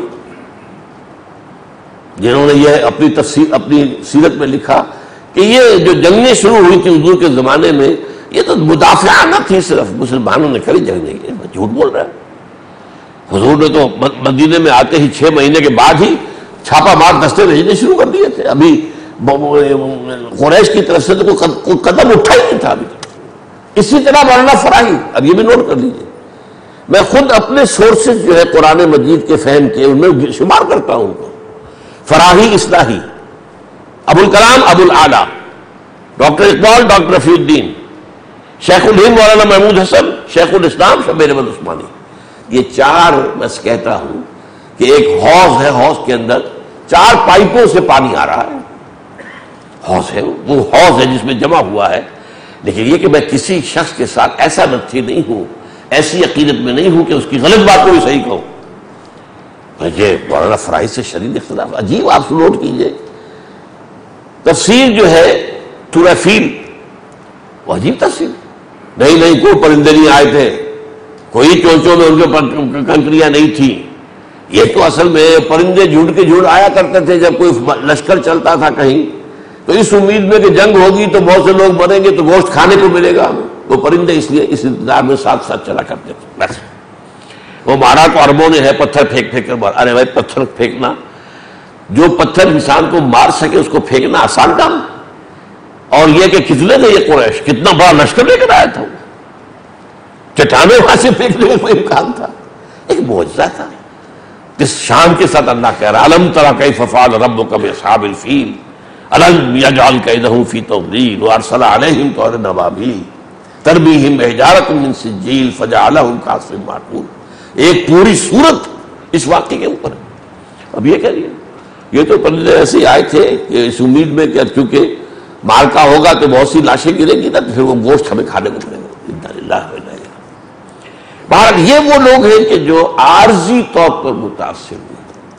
جنہوں نے یہ اپنی تفسیر اپنی سیرت میں لکھا کہ یہ جو جنگیں شروع ہوئی تھی حضور کے زمانے میں، یہ تو مدافعانہ تھی، صرف مسلمانوں نے کری جنگ نہیں کی. جھوٹ بول رہا ہے. حضور نے تو مدینے میں آتے ہی 6 مہینے کے بعد ہی چھاپا مار دستے بھیجنے شروع کر دیے تھے. ابھی قریش کی طرف سے تو کوئی قدم اٹھا ہی نہیں تھا ابھی. اسی طرح مولانا فراہی، اب یہ بھی نوٹ کر لیجیے، میں خود اپنے سورسز جو ہے قرآن مجید کے فہم کے ان میں شمار کرتا ہوں ان کو. Farahi Islahi, Abul Kalam Abul Ala, doctor Iqbal doctor Rafiuddin, Shaikh الہند مولانا محمود حسن، شیخ الاسلام شبیر احمد عثمانی. یہ چار میں کہتا ہوں کہ ایک حوض ہے، حوض کے اندر 4 پائپوں سے پانی آ رہا ہے. حوض ہے، وہ حوض ہے جس میں جمع ہوا ہے. لیکن یہ کہ میں کسی شخص کے ساتھ ایسا نتھی نہیں ہوں، ایسی عقیدت میں نہیں ہوں کہ اس کی غلط بات کو بھی صحیح کہوں. یہ مولانا فرائض سے شدید اختلاف عجیب. آپ نوٹ کیجئے تفسیر جو ہے سورہ فیل، وہ عجیب تفسیر. نہیں کوئی پرندے نہیں آئے تھے، کوئی چونچوں میں ان کے کنکریاں نہیں تھیں. یہ تو اصل میں پرندے جھنڈ کے جھنڈ آیا کرتے تھے جب کوئی لشکر چلتا تھا کہیں، تو اس امید میں کہ جنگ ہوگی تو بہت سے لوگ مریں گے تو گوشت کھانے کو ملے گا ہمیں. وہ پرندے اس لیے اس انتظار میں ساتھ ساتھ چلا کرتے تھے. بس وہ مارا تو عربوں نے ہے، پتھر پھینک پھینک کر مارا. ارے بھائی پتھر پھینکنا، جو پتھر انسان کو مار سکے اس کو پھینکنا آسان کام. اور یہ کہ کتنے نے یہ قریش کتنا بڑا لشکر لے کر آیا تھا، چٹانیں وہاں سے پھینکنے کا کوئی امکان تھا؟ ایک معجزہ تھا. جس شان کے ساتھ اللہ کہہ رہا الم تری کیف فعل ربک باصحاب الفیل الم یجعل کیدہم فی تضلیل وارسل علیہم طیرا ابابیل ترمیہم بحجارۃ من سجیل فجعلہم کعصف مأکول. ایک پوری صورت اس واقعے کے اوپر. اب یہ کہہ رہی ہے یہ تو پرندے ایسے ہی آئے تھے کہ اس امید میں کہ چونکہ مارکا ہوگا تو بہت سی لاشیں گریں گی نا، تو پھر وہ گوشت ہمیں کھانے کو ملے گا. انا للہ و انا الیہ. بہرحال یہ وہ لوگ ہیں کہ جو عارضی طور پر متاثر ہوئے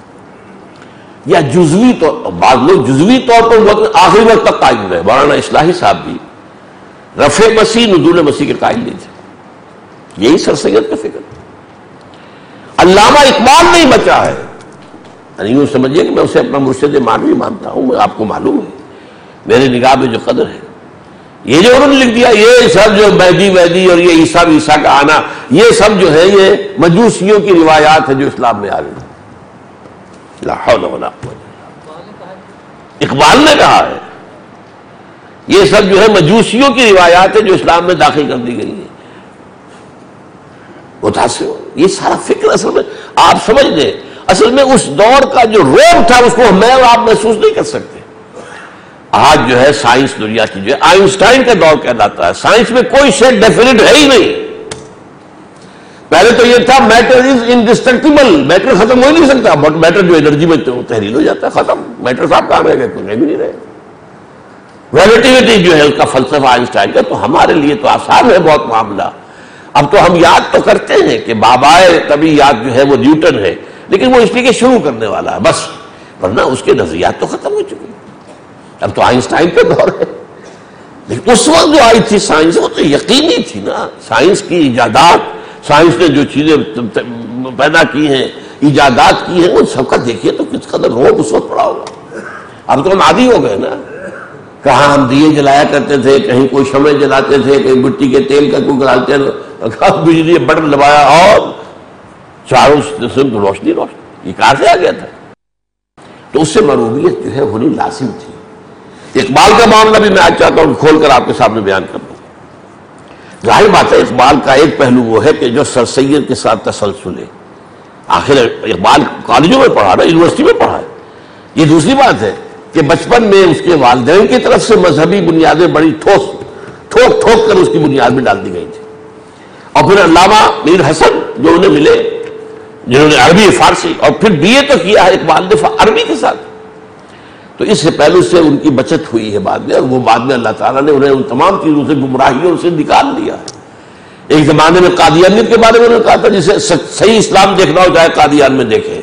یا جزوی طور، بعض لوگ جزوی طور پر آخری وقت تک قائم رہے. مولانا اصلاحی صاحب بھی رفع مسیح نزول مسیح کے قائل نہیں تھے. یہی سر سید کا فکر. علامہ اقبال نہیں بچا ہے. یعنی یوں سمجھیے کہ میں اسے اپنا مرشد معنوی مانتا ہوں، آپ کو معلوم ہے میرے نگاہ میں جو قدر ہے. یہ جو انہوں نے لکھ دیا یہ سب جو مہدی اور یہ عیسیٰ کا آنا، یہ سب جو ہے یہ مجوسیوں کی روایات ہے جو اسلام میں آ گئی. لا حول ولا قوت. اقبال نے کہا ہے یہ سب جو ہے مجوسیوں کی روایات ہے جو اسلام میں داخل کر دی گئی ہے. متاثر ہو یہ سارا فکر اصل میں آپ سمجھ لیں، اصل میں اس دور کا جو روب تھا اس کو میں اور آپ محسوس نہیں کر سکتے. آج جو ہے سائنس دنیا کی جو ہے آئنسٹائن کا دور کہلاتا ہے. سائنس میں کوئی شے ڈیفینٹ ہے ہی نہیں. پہلے تو یہ تھا میٹر از انڈسٹرکٹیبل، میٹر ختم ہو ہی نہیں سکتا. بٹ میٹر جو انرجی میں تحلیل ہو جاتا ہے ختم. میٹر صاحب کہاں رہ گئے؟ کوئی بھی نہیں رہے. ریلیٹیوٹی جو ہے اس کا فلسفہ آئنسٹائن کا، تو ہمارے لیے تو آسان ہے بہت معاملہ. اب تو ہم یاد تو کرتے ہیں کہ بابائے طبی یاد جو ہے وہ نیوٹن ہے، لیکن وہ اس لیے کہ شروع کرنے والا ہے بس، ورنہ اس کے نظریات تو ختم ہو چکے. اب تو آئنسٹائن کا دور ہے. لیکن اس وقت جو آئی تھی سائنس وہ تو یقینی تھی نا. سائنس کی ایجادات، سائنس نے جو چیزیں پیدا کی ہیں، ایجادات کی ہیں، ان سب کا دیکھیے تو کس قدر روب اس وقت پڑا ہوگا. اب تو ہم عادی ہو گئے نا. کہاں ہم دیے جلایا کرتے تھے، کہیں کوئی شمع جلاتے تھے، کہیں مٹی کے تیل کا کوئی ڈالتے تھے، بجلی بٹن دبایا اور چاروں طرف روشنی. یہ کہاں سے آ گیا تھا؟ تو اس سے مروبیت جو ہے ہونی لازم تھی. اقبال کا معاملہ بھی میں آج چاہتا ہوں کھول کر آپ کے سامنے بیان کر دوں. ظاہر بات ہے اقبال کا ایک پہلو وہ ہے کہ جو سر سید کے ساتھ تسلسل ہے. آخر اقبال کالجوں میں پڑھا رہا ہے، یونیورسٹی میں پڑھا ہے. یہ دوسری بات ہے کہ بچپن میں اس کے والدین کی طرف سے مذہبی بنیادیں بڑی ٹھوک کر اس کی بنیاد میں ڈال دی گئی تھی. اور پھر علامہ میر حسن جو انہیں ملے جنہوں نے عربی فارسی اور پھر بی اے تو کیا ہے اقبال نے عربی کے ساتھ، تو اس پہلو سے ان کی بچت ہوئی ہے بعد میں. اور وہ بعد میں اللہ تعالیٰ نے انہیں ان تمام چیزوں سے گمراہیوں سے نکال دیا ہے. ایک زمانے میں قادیانیت کے بارے میں انہوں نے کہا تھا جسے صحیح اسلام دیکھنا ہو جائے قادیان میں دیکھے.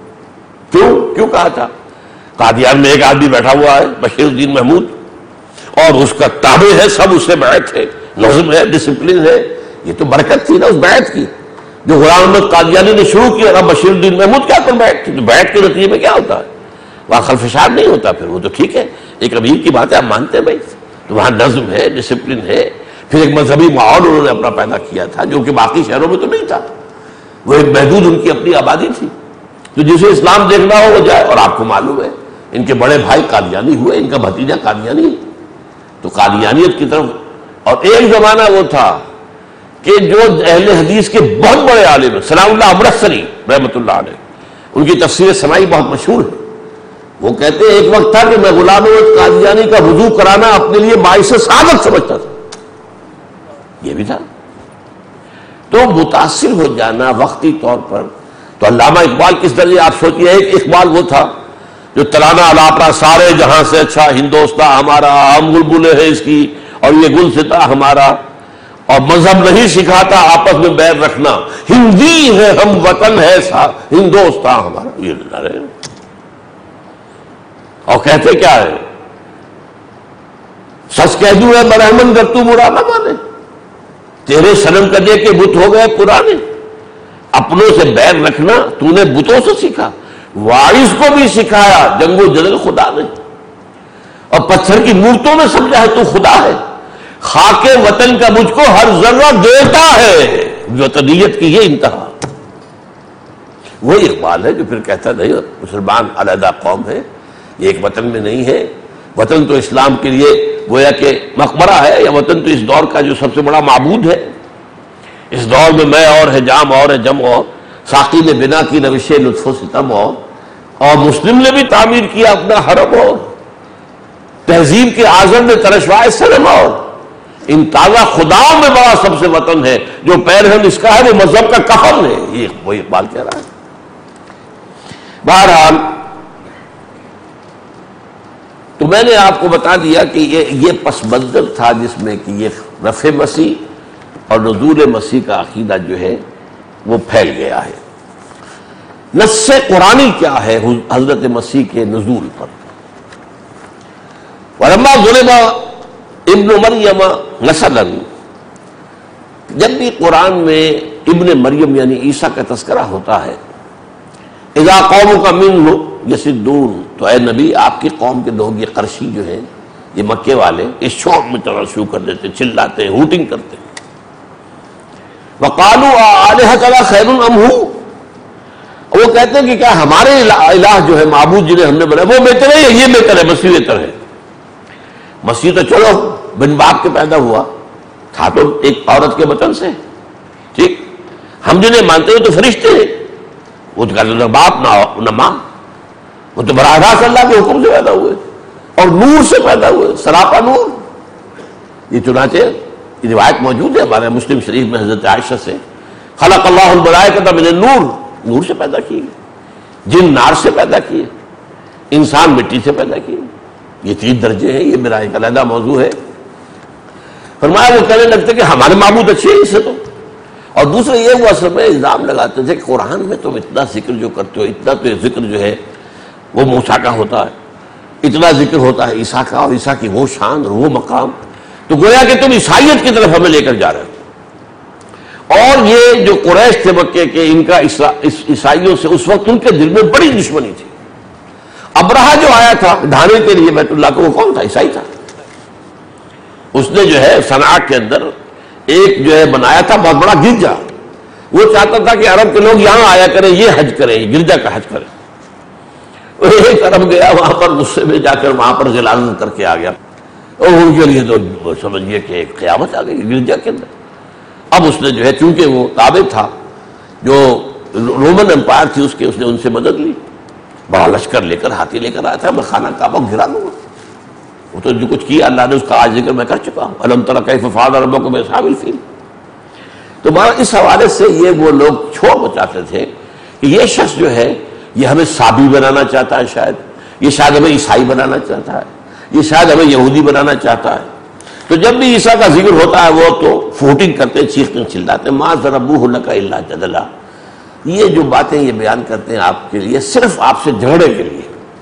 کیوں کہا تھا؟ قادیان میں ایک آدمی بیٹھا ہوا ہے بشیر الدین محمود، اور اس کا تابع ہے، سب اس سے بیعت ہے، نظم ہے، ڈسپلن ہے. یہ تو برکت تھی نا اس بیعت کی جو غلام احمد قادیانی نے شروع کیا. اب بشیر الدین محمود کیا کر بیعت کی؟ تو بیعت کے نتیجے میں کیا ہوتا ہے؟ وہاں خلفشار نہیں ہوتا. پھر وہ تو ٹھیک ہے، ایک امیر کی بات ہے، آپ مانتے ہیں بھائی. تو وہاں نظم ہے، ڈسپلن ہے. پھر ایک مذہبی ماحول انہوں نے اپنا پیدا کیا تھا جو کہ باقی شہروں میں تو نہیں تھا. وہ ایک محدود ان کی اپنی آبادی تھی. تو جسے اسلام دیکھنا ہو وہ جائے. اور آپ کو معلوم ہے ان کے بڑے بھائی قادیانی ہوئے، ان کا بھتیجا قادیانی ہے. تو قادیانیت کی طرف. اور ایک زمانہ وہ تھا کہ جو اہل حدیث کے بہت بڑے عالم ہیں، سلام اللہ امرتسری رحمۃ اللہ علیہ، ان کی تفسیر سمائی بہت مشہور ہے. وہ کہتے ہیں ایک وقت تھا کہ میں غلام احمد قادیانی کا وضو کرانا اپنے لیے باعث سعادت سمجھتا تھا، یہ بھی تھا۔ تو متاثر ہو جانا وقتی طور پر، تو علامہ اقبال کس درجے، آپ سوچیے، ایک اقبال وہ تھا جو ترانہ الاپرا سارے جہاں سے اچھا ہندوستاں ہمارا، ہم بلبلیں ہیں اس کی اور یہ گلستاں ہمارا، اور مذہب نہیں سکھاتا آپس میں بیر رکھنا، ہندی ہے ہم وطن ہے ہندوستاں ہمارا، یہ نعرے۔ اور کہتے کیا ہے، سچ کہہ دوں ہے برہمن گر تو برا نہ مانے، تیرے صنم کدے کے بت ہو گئے پرانے، اپنوں سے بیر رکھنا تو نے بتوں سے سیکھا، وارث کو بھی سکھایا جنگ و جدل خدا نے، اور پتھر کی مورتوں میں سمجھا ہے تو خدا ہے، خاک وطن کا مجھ کو ہر ذرہ دیتا ہے، وطنیت کی یہ انتہا۔ وہی اقبال ہے جو پھر کہتا نہیں مسلمان علیحدہ قوم ہے، یہ ایک وطن میں نہیں ہے، وطن تو اسلام کے لیے گویا کہ مقبرہ ہے، یا وطن تو اس دور کا جو سب سے بڑا معبود ہے، اس دور میں میں اور ہے جام اور ہے جم اور، ساقی نے بنا کی روش لطف و ستم اور مسلم نے بھی تعمیر کیا اپنا حرم اور، تہذیب کے اعظم نے ترشوائے سلم اور، ان تازہ خداؤں میں بڑا سب سے وطن ہے، جو پیرہن اس کا ہے وہ مذہب کا کفن ہے، یہ وہی اقبال کہہ رہا ہے۔ بہرحال تو میں نے آپ کو بتا دیا کہ یہ پس منظر تھا جس میں کہ یہ رفع مسیح اور نزول مسیح کا عقیدہ جو ہے وہ پھیل گیا ہے۔ نص قرآنی کیا ہے حضرت مسیح کے نزول پر؟ ولما ضرب ابن مریم مثلا، جب بھی قرآن میں ابن مریم یعنی عیسیٰ کا تذکرہ ہوتا ہے، اذا قومک منہ یصدون، تو اے نبی آپ کی قوم کے لوگ، یہ قرشی جو ہے، یہ مکے والے، اس شوق میں چلنا شروع کر دیتے، چلاتے ہیں، ہوٹنگ کرتے ہیں۔ وقالوا آلہتنا خیر ام ہو، وہ کہتے ہیں کہ کیا ہمارے الہ جو ہے معبود جنہیں ہم نے بنایا وہ بہتر ہے یا یہ بہتر ہے، مسیح بہتر ہے؟ مسیح تو چلو بن باپ کے پیدا ہوا تھا، تو ایک عورت کے بطن سے، ٹھیک، ہم جنہیں مانتے ہیں تو فرشتے ہیں، وہ تو کہتے ہیں باپ نہ ماں، وہ تو براہ راست اللہ کے حکم سے پیدا ہوئے اور نور سے پیدا ہوئے، سراپا نور۔ یہ چنانچہ یہ روایت موجود ہے ہمارے مسلم شریف میں حضرت عائشہ سے، خلق اللہ الملائکۃ من النور، نور سے پیدا کیے، جن نار سے پیدا کیے، انسان مٹی سے پیدا کیے، یہ 3 درجے ہیں، یہ میرا ایک علیحدہ موضوع ہے۔ فرمایا وہ کہنے لگتے کہ ہمارے معبود اچھے ہیں اس سے تو، اور دوسرا یہ وہ اصل میں الزام لگاتے تھے کہ قرآن میں تم اتنا ذکر جو کرتے ہو، اتنا تو یہ ذکر جو ہے وہ موسیٰ کا ہوتا ہے، اتنا ذکر ہوتا ہے عیسیٰ کا، اور عیسیٰ کی وہ شان اور وہ مقام، تو گویا کہ تم عیسائیت کی طرف ہمیں لے کر جا رہے ہو۔ اور یہ جو قریش تھے مکے کے، ان کا عیسائیوں سے اس وقت ان کے دل میں بڑی دشمنی تھی۔ ابرہہ جو آیا تھا ڈھانے کے لیے بیت اللہ کو، وہ کون تھا؟ عیسائی تھا۔ اس نے جو ہے صنعاء کے اندر ایک جو ہے بنایا تھا بہت بڑا گرجا، وہ چاہتا تھا کہ عرب کے لوگ یہاں آیا کریں، یہ حج کریں، یہ گرجا کا حج کریں۔ ایک عرب گیا وہاں پر، غصے میں جا کر وہاں پر غلاظت کر کے آ گیا، اور ان کے لیے تو سمجھیے کہ ایک قیامت آ گئی گرجا کے اندر۔ اب اس نے جو ہے چونکہ وہ تابع تھا جو رومن امپائر تھی اس نے ان سے مدد لی، بڑا لشکر لے کر، ہاتھی لے کر آیا تھا، میں خانہ کعبہ گرا دوں گا۔ وہ تو جو کچھ کیا اللہ نے اس کا آج ذکر میں کر چکا ہوں، الم تر کیف فعل ربک باصحاب الفیل۔ تو اس حوالے سے یہ وہ لوگ چھوڑ مچاتے تھے کہ یہ شخص جو ہے یہ ہمیں صابی بنانا چاہتا ہے، شاید ہمیں عیسائی بنانا چاہتا ہے، یہ شاید ہمیں یہودی بنانا چاہتا ہے۔ تو جب بھی عیسیٰ کا ذکر ہوتا ہے وہ تو فوٹنگ کرتے، چیختے چلاتے، ما ضربوہ لک الا جدلا۔ یہ جو باتیں یہ بیان کرتے ہیں آپ کے لیے، صرف آپ سے جھگڑے کے لیے،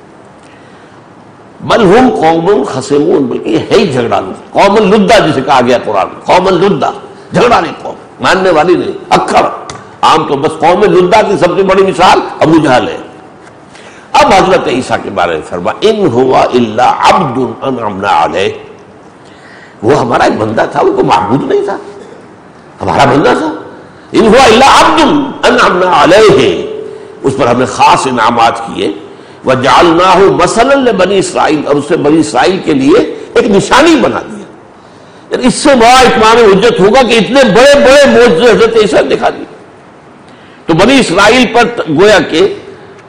بل ہم قوم خصمون، بلکہ یہ ہے ہی جھگڑالو، قوم لدہ جسے کہا گیا قرآن میں، قوم لدہ، جھگڑالی قوم، ماننے والی نہیں، اکھڑ عام تو بس قوم لدہ کی سب سے بڑی مثال ابو جہل ہے۔ اب حضرت عیسیٰ کے بارے میں فرما ان ہوا الا عبد انعمنا علیہ، وہ ہمارا ایک بندہ تھا، وہ کوئی معبود نہیں تھا، ہمارا بندہ تھا۔ ان ہوا الا عبد انعمنا علیہ، اس پر ہم نے خاص انعامات کیے، وجعلناہ مثلا لبنی اسرائیل، اور اسے بنی اسرائیل کے لیے ایک نشانی بنا دیا۔ اس سے بڑا اتمام حجت ہوگا کہ اتنے بڑے بڑے معجزے حضرت عیسیٰ نے دکھا دیے۔ تو بنی اسرائیل پر گویا کہ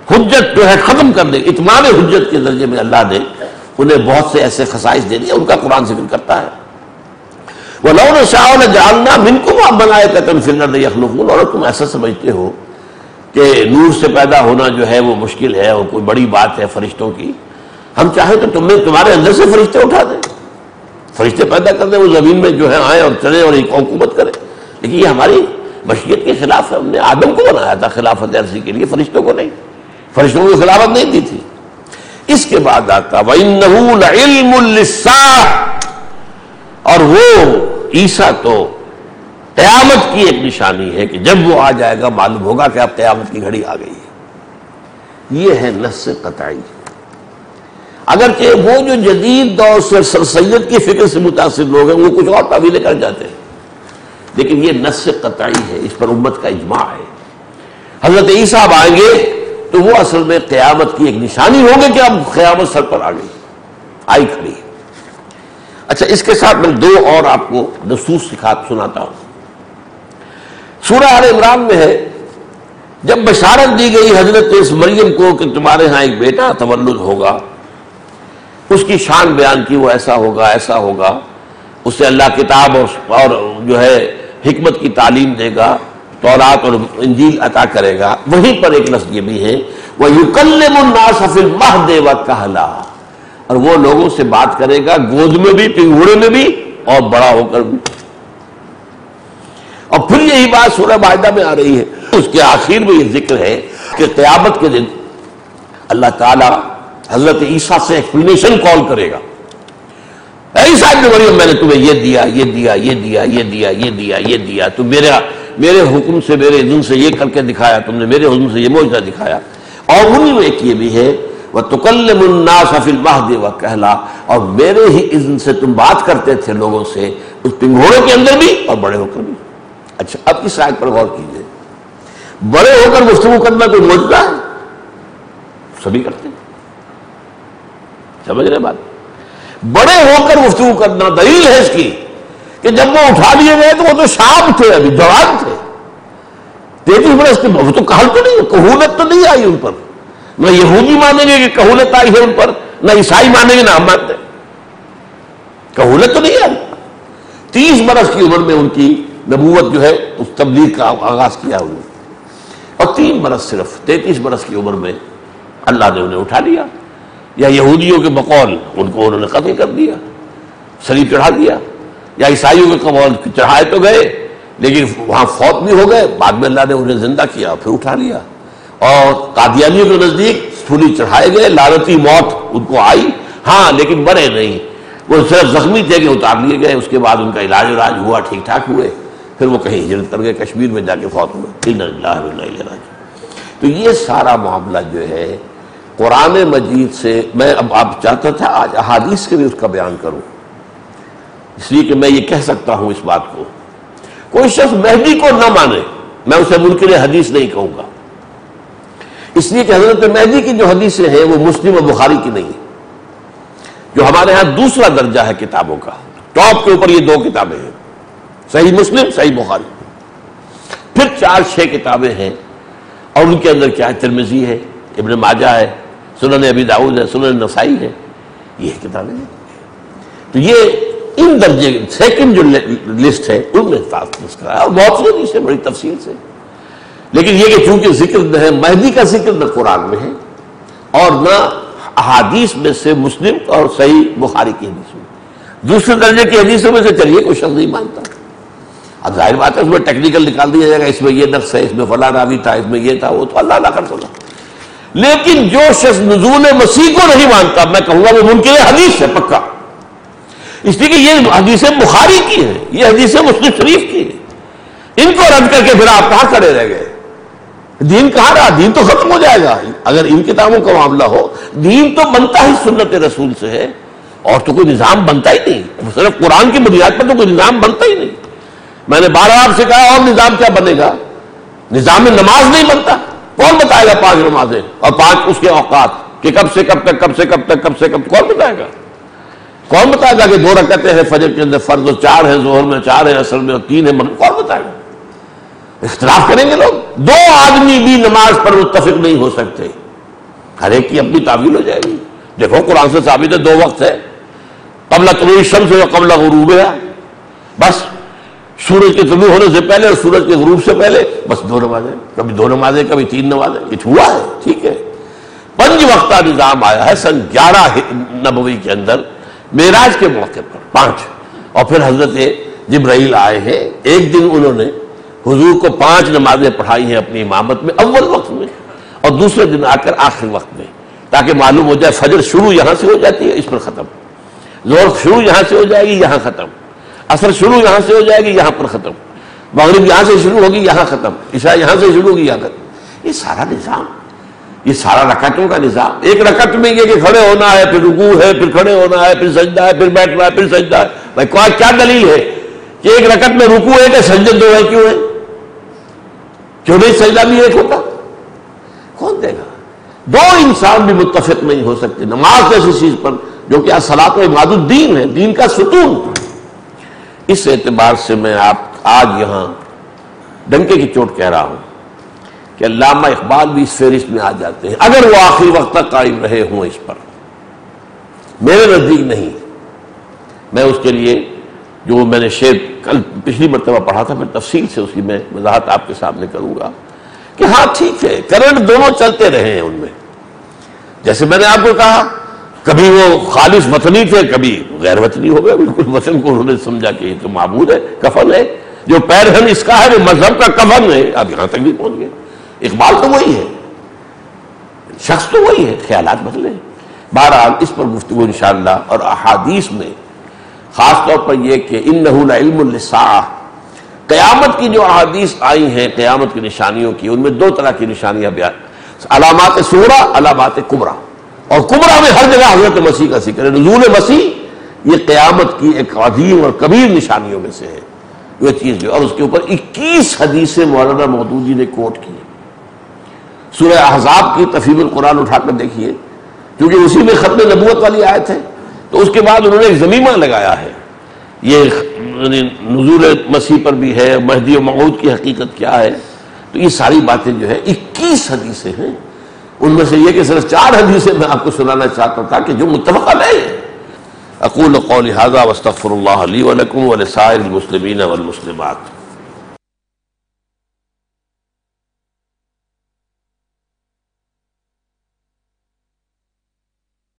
حجت جو ہے ختم کر دے، اتمام حجت کے درجے میں اللہ نے انہیں بہت سے ایسے خصائص دے دیے، ان کا قرآن ذکر کرتا ہے۔ وَلَوْ نَشَاءُ لَجَعَلْنَا مِنْكُمْ مَلَائِكَةً فِي الْأَرْضِ يَخْلُفُونَ، اور تم ایسا سمجھتے ہو کہ نور سے پیدا ہونا جو ہے وہ مشکل ہے اور کوئی بڑی بات ہے فرشتوں کی، ہم چاہیں تو تمہارے اندر سے فرشتے اٹھا دیں، فرشتے پیدا کر دیں، وہ زمین میں جو ہے آئیں اور چلیں اور ایک حکومت کریں، لیکن یہ ہماری مشیت کے خلاف ہے۔ ہم نے آدم کو بنایا تھا خلافت عرضی کے لیے، فرشتوں کو نہیں، فرشتوں کو خلافت نہیں دی تھی۔ اس کے بعد آتا وَإِنَّهُ لَعِلْمٌ لِلسَّاعَةِ، اور وہ عیسیٰ تو قیامت کی ایک نشانی ہے کہ جب وہ آ جائے گا معلوم ہوگا کہ اب قیامت کی گھڑی آ گئی ہے۔ یہ ہے نص قطعی۔ اگرچہ وہ جو جدید دور سے سر سید کی فکر سے متاثر لوگ ہیں وہ کچھ اور تعویلیں کر جاتے ہیں، لیکن یہ نص قطعی ہے، اس پر امت کا اجماع ہے۔ حضرت عیسیٰ اب آئیں گے تو وہ اصل میں قیامت کی ایک نشانی ہوگی کہ اب قیامت سر پر آ گئی، آئی کھڑی۔ اچھا، اس کے ساتھ میں دو اور آپ کو نصوص سناتا ہوں۔ سورہ آل عمران میں ہے، جب بشارت دی گئی حضرت اس مریم کو کہ تمہارے ہاں ایک بیٹا تولد ہوگا، اس کی شان بیان کی، وہ ایسا ہوگا ایسا ہوگا، اسے اللہ کتاب اور جو ہے حکمت کی تعلیم دے گا، تورات اور انجیل عطا کرے گا۔ وہیں پر ایک لفظ یہ بھی ہے وَيُكَلِّمُ النَّاسَ فِي الْمَهْدِ وَكَهْلًا، اور وہ لوگوں سے بات کرے گا گود میں بھی، پنگھوڑے میں بھی، اور بڑا ہو کر بھی۔ اور پھر یہی بات سورہ مائدہ میں آ رہی ہے، اس کے آخر میں یہ ذکر ہے کہ قیامت کے دن اللہ تعالی حضرت عیسیٰ سے ایکسپلینیشن کال کرے گا، اے عیسیٰ ابن مریم میں نے تمہیں یہ دیا یہ دیا یہ دیا یہ دیا یہ دیا یہ دیا، تو میرے حکم سے میرے اذن سے یہ کر کے دکھایا، تم نے میرے حکم سے یہ معجزہ دکھایا۔ اور انہی میں ایک یہ بھی ہے وَتُكَلِّمُ النَّاسَ فِي الْمَهْدِ وَكَهْلًا، اور میرے ہی اذن سے تم بات کرتے تھے لوگوں سے اس پنگھوڑے کے اندر بھی اور بڑے ہو کر بھی۔ اچھا، اب اس آیت پر غور کیجئے، بڑے ہو کر گفتگو کرنا کوئی معجزہ ہے؟ سبھی کرتے ہیں، سمجھ رہے بات؟ بڑے ہو کر گفتگو کرنا دلیل ہے اس کی کہ جب وہ اٹھا لیے گئے تو وہ تو شاب تھے، ابھی جوان تھے، 33 برس کے، وہ تو کہل تو نہیں، کہولت تو نہیں آئی ان پر، نہ یہودی مانیں گے کہ کہولت آئی ہے ان پر، نہ عیسائی مانیں گے نہ ہم مانتے ہیں، کہولت تو نہیں آئی۔ 30 برس کی عمر میں ان کی نبوت جو ہے اس تبلیغ کا آغاز کیا انہوں نے، اور 3 برس صرف 33 برس کی عمر میں اللہ نے انہیں اٹھا لیا، یا یہودیوں کے بقول ان کو انہوں نے قتل کر دیا، صلیب چڑھا دیا، یا عیسائیوں کے قول چڑھائے تو گئے لیکن وہاں فوت بھی ہو گئے، بعد میں اللہ نے انہیں زندہ کیا پھر اٹھا لیا، اور قادیانیوں کے نزدیک سولی چڑھائے گئے، لعنتی موت ان کو آئی، ہاں لیکن مرے نہیں، وہ صرف زخمی تھے کہ اتار لیے گئے، اس کے بعد ان کا علاج ہوا، ٹھیک ٹھاک ہوئے، پھر وہ کہیں ہجرت کر گئے، کشمیر میں جا کے فوت ہوئے۔ انا للہ و انا الیہ راجعون۔ تو یہ سارا معاملہ جو ہے قرآن مجید سے، میں اب آپ چاہتا تھا آج احادیث کے بھی اس کا بیان کروں، اس لیے کہ میں یہ کہہ سکتا ہوں اس بات کو، کوئی شخص مہدی کو نہ مانے، میں اسے منکر حدیث نہیں کہوں گا، اس لیے کہ حضرت مہدی کی جو حدیثیں ہیں وہ مسلم و بخاری کی نہیں ہیں، جو ہمارے ہاں دوسرا درجہ ہے کتابوں کا، ٹاپ کے اوپر یہ 2 کتابیں ہیں، صحیح مسلم صحیح بخاری، پھر 4-6 کتابیں ہیں، اور ان کے اندر کیا ہے، ترمذی ہے، ابن ماجہ ہے، سنن ابی داؤد ہے، سنن نسائی ہے، یہ کتابیں ہیں۔ تو یہ ان درجے سیکنڈ جو لسٹ ہے ان میں تذکرہ ہے، اور بہت سی حدیثیں بڑی تفصیل سے، لیکن یہ کہ چونکہ ذکر نہ ہے مہدی کا، ذکر نہ قرآن میں ہے اور نہ احادیث میں سے مسلم اور صحیح بخاری کی حدیث میں، دوسرے درجے کی حدیثوں میں سے چلیے کوئی شخص نہیں مانتا، اب ظاہر بات ہے اس میں ٹیکنیکل نکال دیا جائے گا، اس میں یہ نقص ہے، اس میں فلاں راوی تھا، اس میں یہ تھا، وہ تو اللہ نہ کر سکتا، لیکن جو شخص نزول مسیح کو نہیں مانتا میں کہوں گا وہ منکر حدیث ہے پکا، اس لیے کہ یہ حدیثیں بخاری کی ہیں، یہ حدیثیں مسلم شریف کی ہیں، ان کو رد کر کے پھر آپ کہاں کھڑے رہ گئے؟ دین کہاں رہا؟ دین تو ختم ہو جائے گا اگر ان کتابوں کا معاملہ ہو، دین تو بنتا ہی سنت رسول سے ہے، اور تو کوئی نظام بنتا ہی نہیں، صرف قرآن کی بنیاد پر تو کوئی نظام بنتا ہی نہیں۔ میں نے 12 آپ سے کہا اور نظام کیا بنے گا؟ نظام میں نماز نہیں بنتا، کون بتائے گا 5 نمازیں اور 5 اس کے اوقات کہ کب سے کب تک، کب سے کب تک، کب سے کب، کون بتائے گا؟ کون بتائے گا کہ 2 رکعتیں ہیں فجر کے اندر فرض، 4 ہیں ظہر میں، 4 ہیں عصر میں، اور 3 ہیں مغرب، کون بتائے گا؟ اختلاف کریں گے لوگ، 2 آدمی بھی نماز پر متفق نہیں ہو سکتے، ہر ایک کی اپنی تعویل ہو جائے گی. دیکھو قرآن سے ثابت ہے 2 وقت ہے، قبل طلوع الشمس و قبل غروبها، بس سورج کے طلوع ہونے سے پہلے اور سورج کے غروب سے پہلے بس 2 نمازیں، کبھی 2 نمازیں کبھی 3 نمازیں، کچھ ہوا ہے؟ ٹھیک ہے. 5 وقتہ نظام آیا ہے سن 11 نبوی کے اندر معراج کے موقع پر 5. اور پھر حضرت جبرائیل آئے ہیں، ایک دن انہوں نے حضور کو 5 نمازیں پڑھائی ہیں اپنی امامت میں اول وقت میں، اور دوسرے دن آ کر آخر وقت میں، تاکہ معلوم ہو جائے فجر شروع یہاں سے ہو جاتی ہے، اس پر ختم، ظہر شروع یہاں سے ہو جائے گی، یہاں ختم، عصر شروع یہاں سے ہو جائے گی، یہاں پر ختم، مغرب یہاں سے شروع ہوگی، یہاں ختم، عشاء یہاں سے شروع ہوگی، یہاں ختم. یہ سارا نظام، یہ سارا رکعتوں کا نظام. ایک رکعت میں یہ کہ کھڑے ہونا ہے، پھر رکوع ہے، پھر کھڑے ہونا ہے، پھر سجدہ ہے، پھر بیٹھنا ہے، پھر سجدہ ہے. بھائی کیا دلیل ہے کہ ایک رکعت میں رکوع ہے کہ سجدے 2 ہے؟ کیوں ہے؟ کیوں نہیں سجدہ بھی ایک ہوتا؟ کون دے گا؟ 2 انسان بھی متفق نہیں ہو سکتے نماز جیسی چیز پر، جو کہ الصلاۃ عماد الدین ہے، دین کا ستون. اس اعتبار سے میں آج یہاں ڈنکے کی چوٹ کہہ رہا ہوں کہ علامہ اقبال بھی اس فہرست میں آ جاتے ہیں اگر وہ آخری وقت تک قائم رہے ہوں اس پر. میرے نزدیک نہیں. میں اس کے لیے جو میں نے شعر کل پچھلی مرتبہ پڑھا تھا، میں تفصیل سے اس کی میں وضاحت آپ کے سامنے کروں گا کہ ہاں ٹھیک ہے، کرنٹ دونوں چلتے رہے ہیں ان میں. جیسے میں نے آپ کو کہا کبھی وہ خالص وطنی تھے، کبھی غیر وطنی ہو گئے. بالکل وطن کو انہوں نے سمجھا کہ یہ تو معبود ہے، کفن ہے، جو پیرہن اس کا ہے وہ مذہب کا کفن ہے. اب یہاں تک بھی پہنچ گئے. اقبال تو وہی ہے، شخص تو وہی ہے، خیالات بدلے. بہرحال اس پر گفتگو انشاءاللہ، اور احادیث میں خاص طور پر یہ کہ انہ لعلم للساعہ، قیامت کی جو احادیث آئی ہیں قیامت کی نشانیوں کی، ان میں 2 طرح کی نشانیاں بیان، علامات صغریٰ، علامات کبریٰ. اور کبریٰ میں ہر جگہ حضرت مسیح کا ذکر ہے. نزول مسیح یہ قیامت کی ایک عظیم اور کبیر نشانیوں میں سے ہے یہ چیز جو، اور اس کے اوپر 21 حدیثیں مولانا مودودی نے کوٹ کی. سورہ احزاب کی تفہیم القرآن اٹھا کر دیکھیے، کیونکہ اسی میں ختم نبوت والی آیت ہے، تو اس کے بعد انہوں نے ایک ضمیمہ لگایا ہے. یہ نزول مسیح پر بھی ہے، مہدی و موعود کی حقیقت کیا ہے. تو یہ ساری باتیں جو ہے 21 حدیثیں ہیں. ان میں سے یہ کہ صرف 4 حدیثیں میں آپ کو سنانا چاہتا تھا کہ جو متفق علیہ ہیں. اقول قولی ھذا واستغفر اللہ لی ولکم ولسائر المسلمین والمسلمات.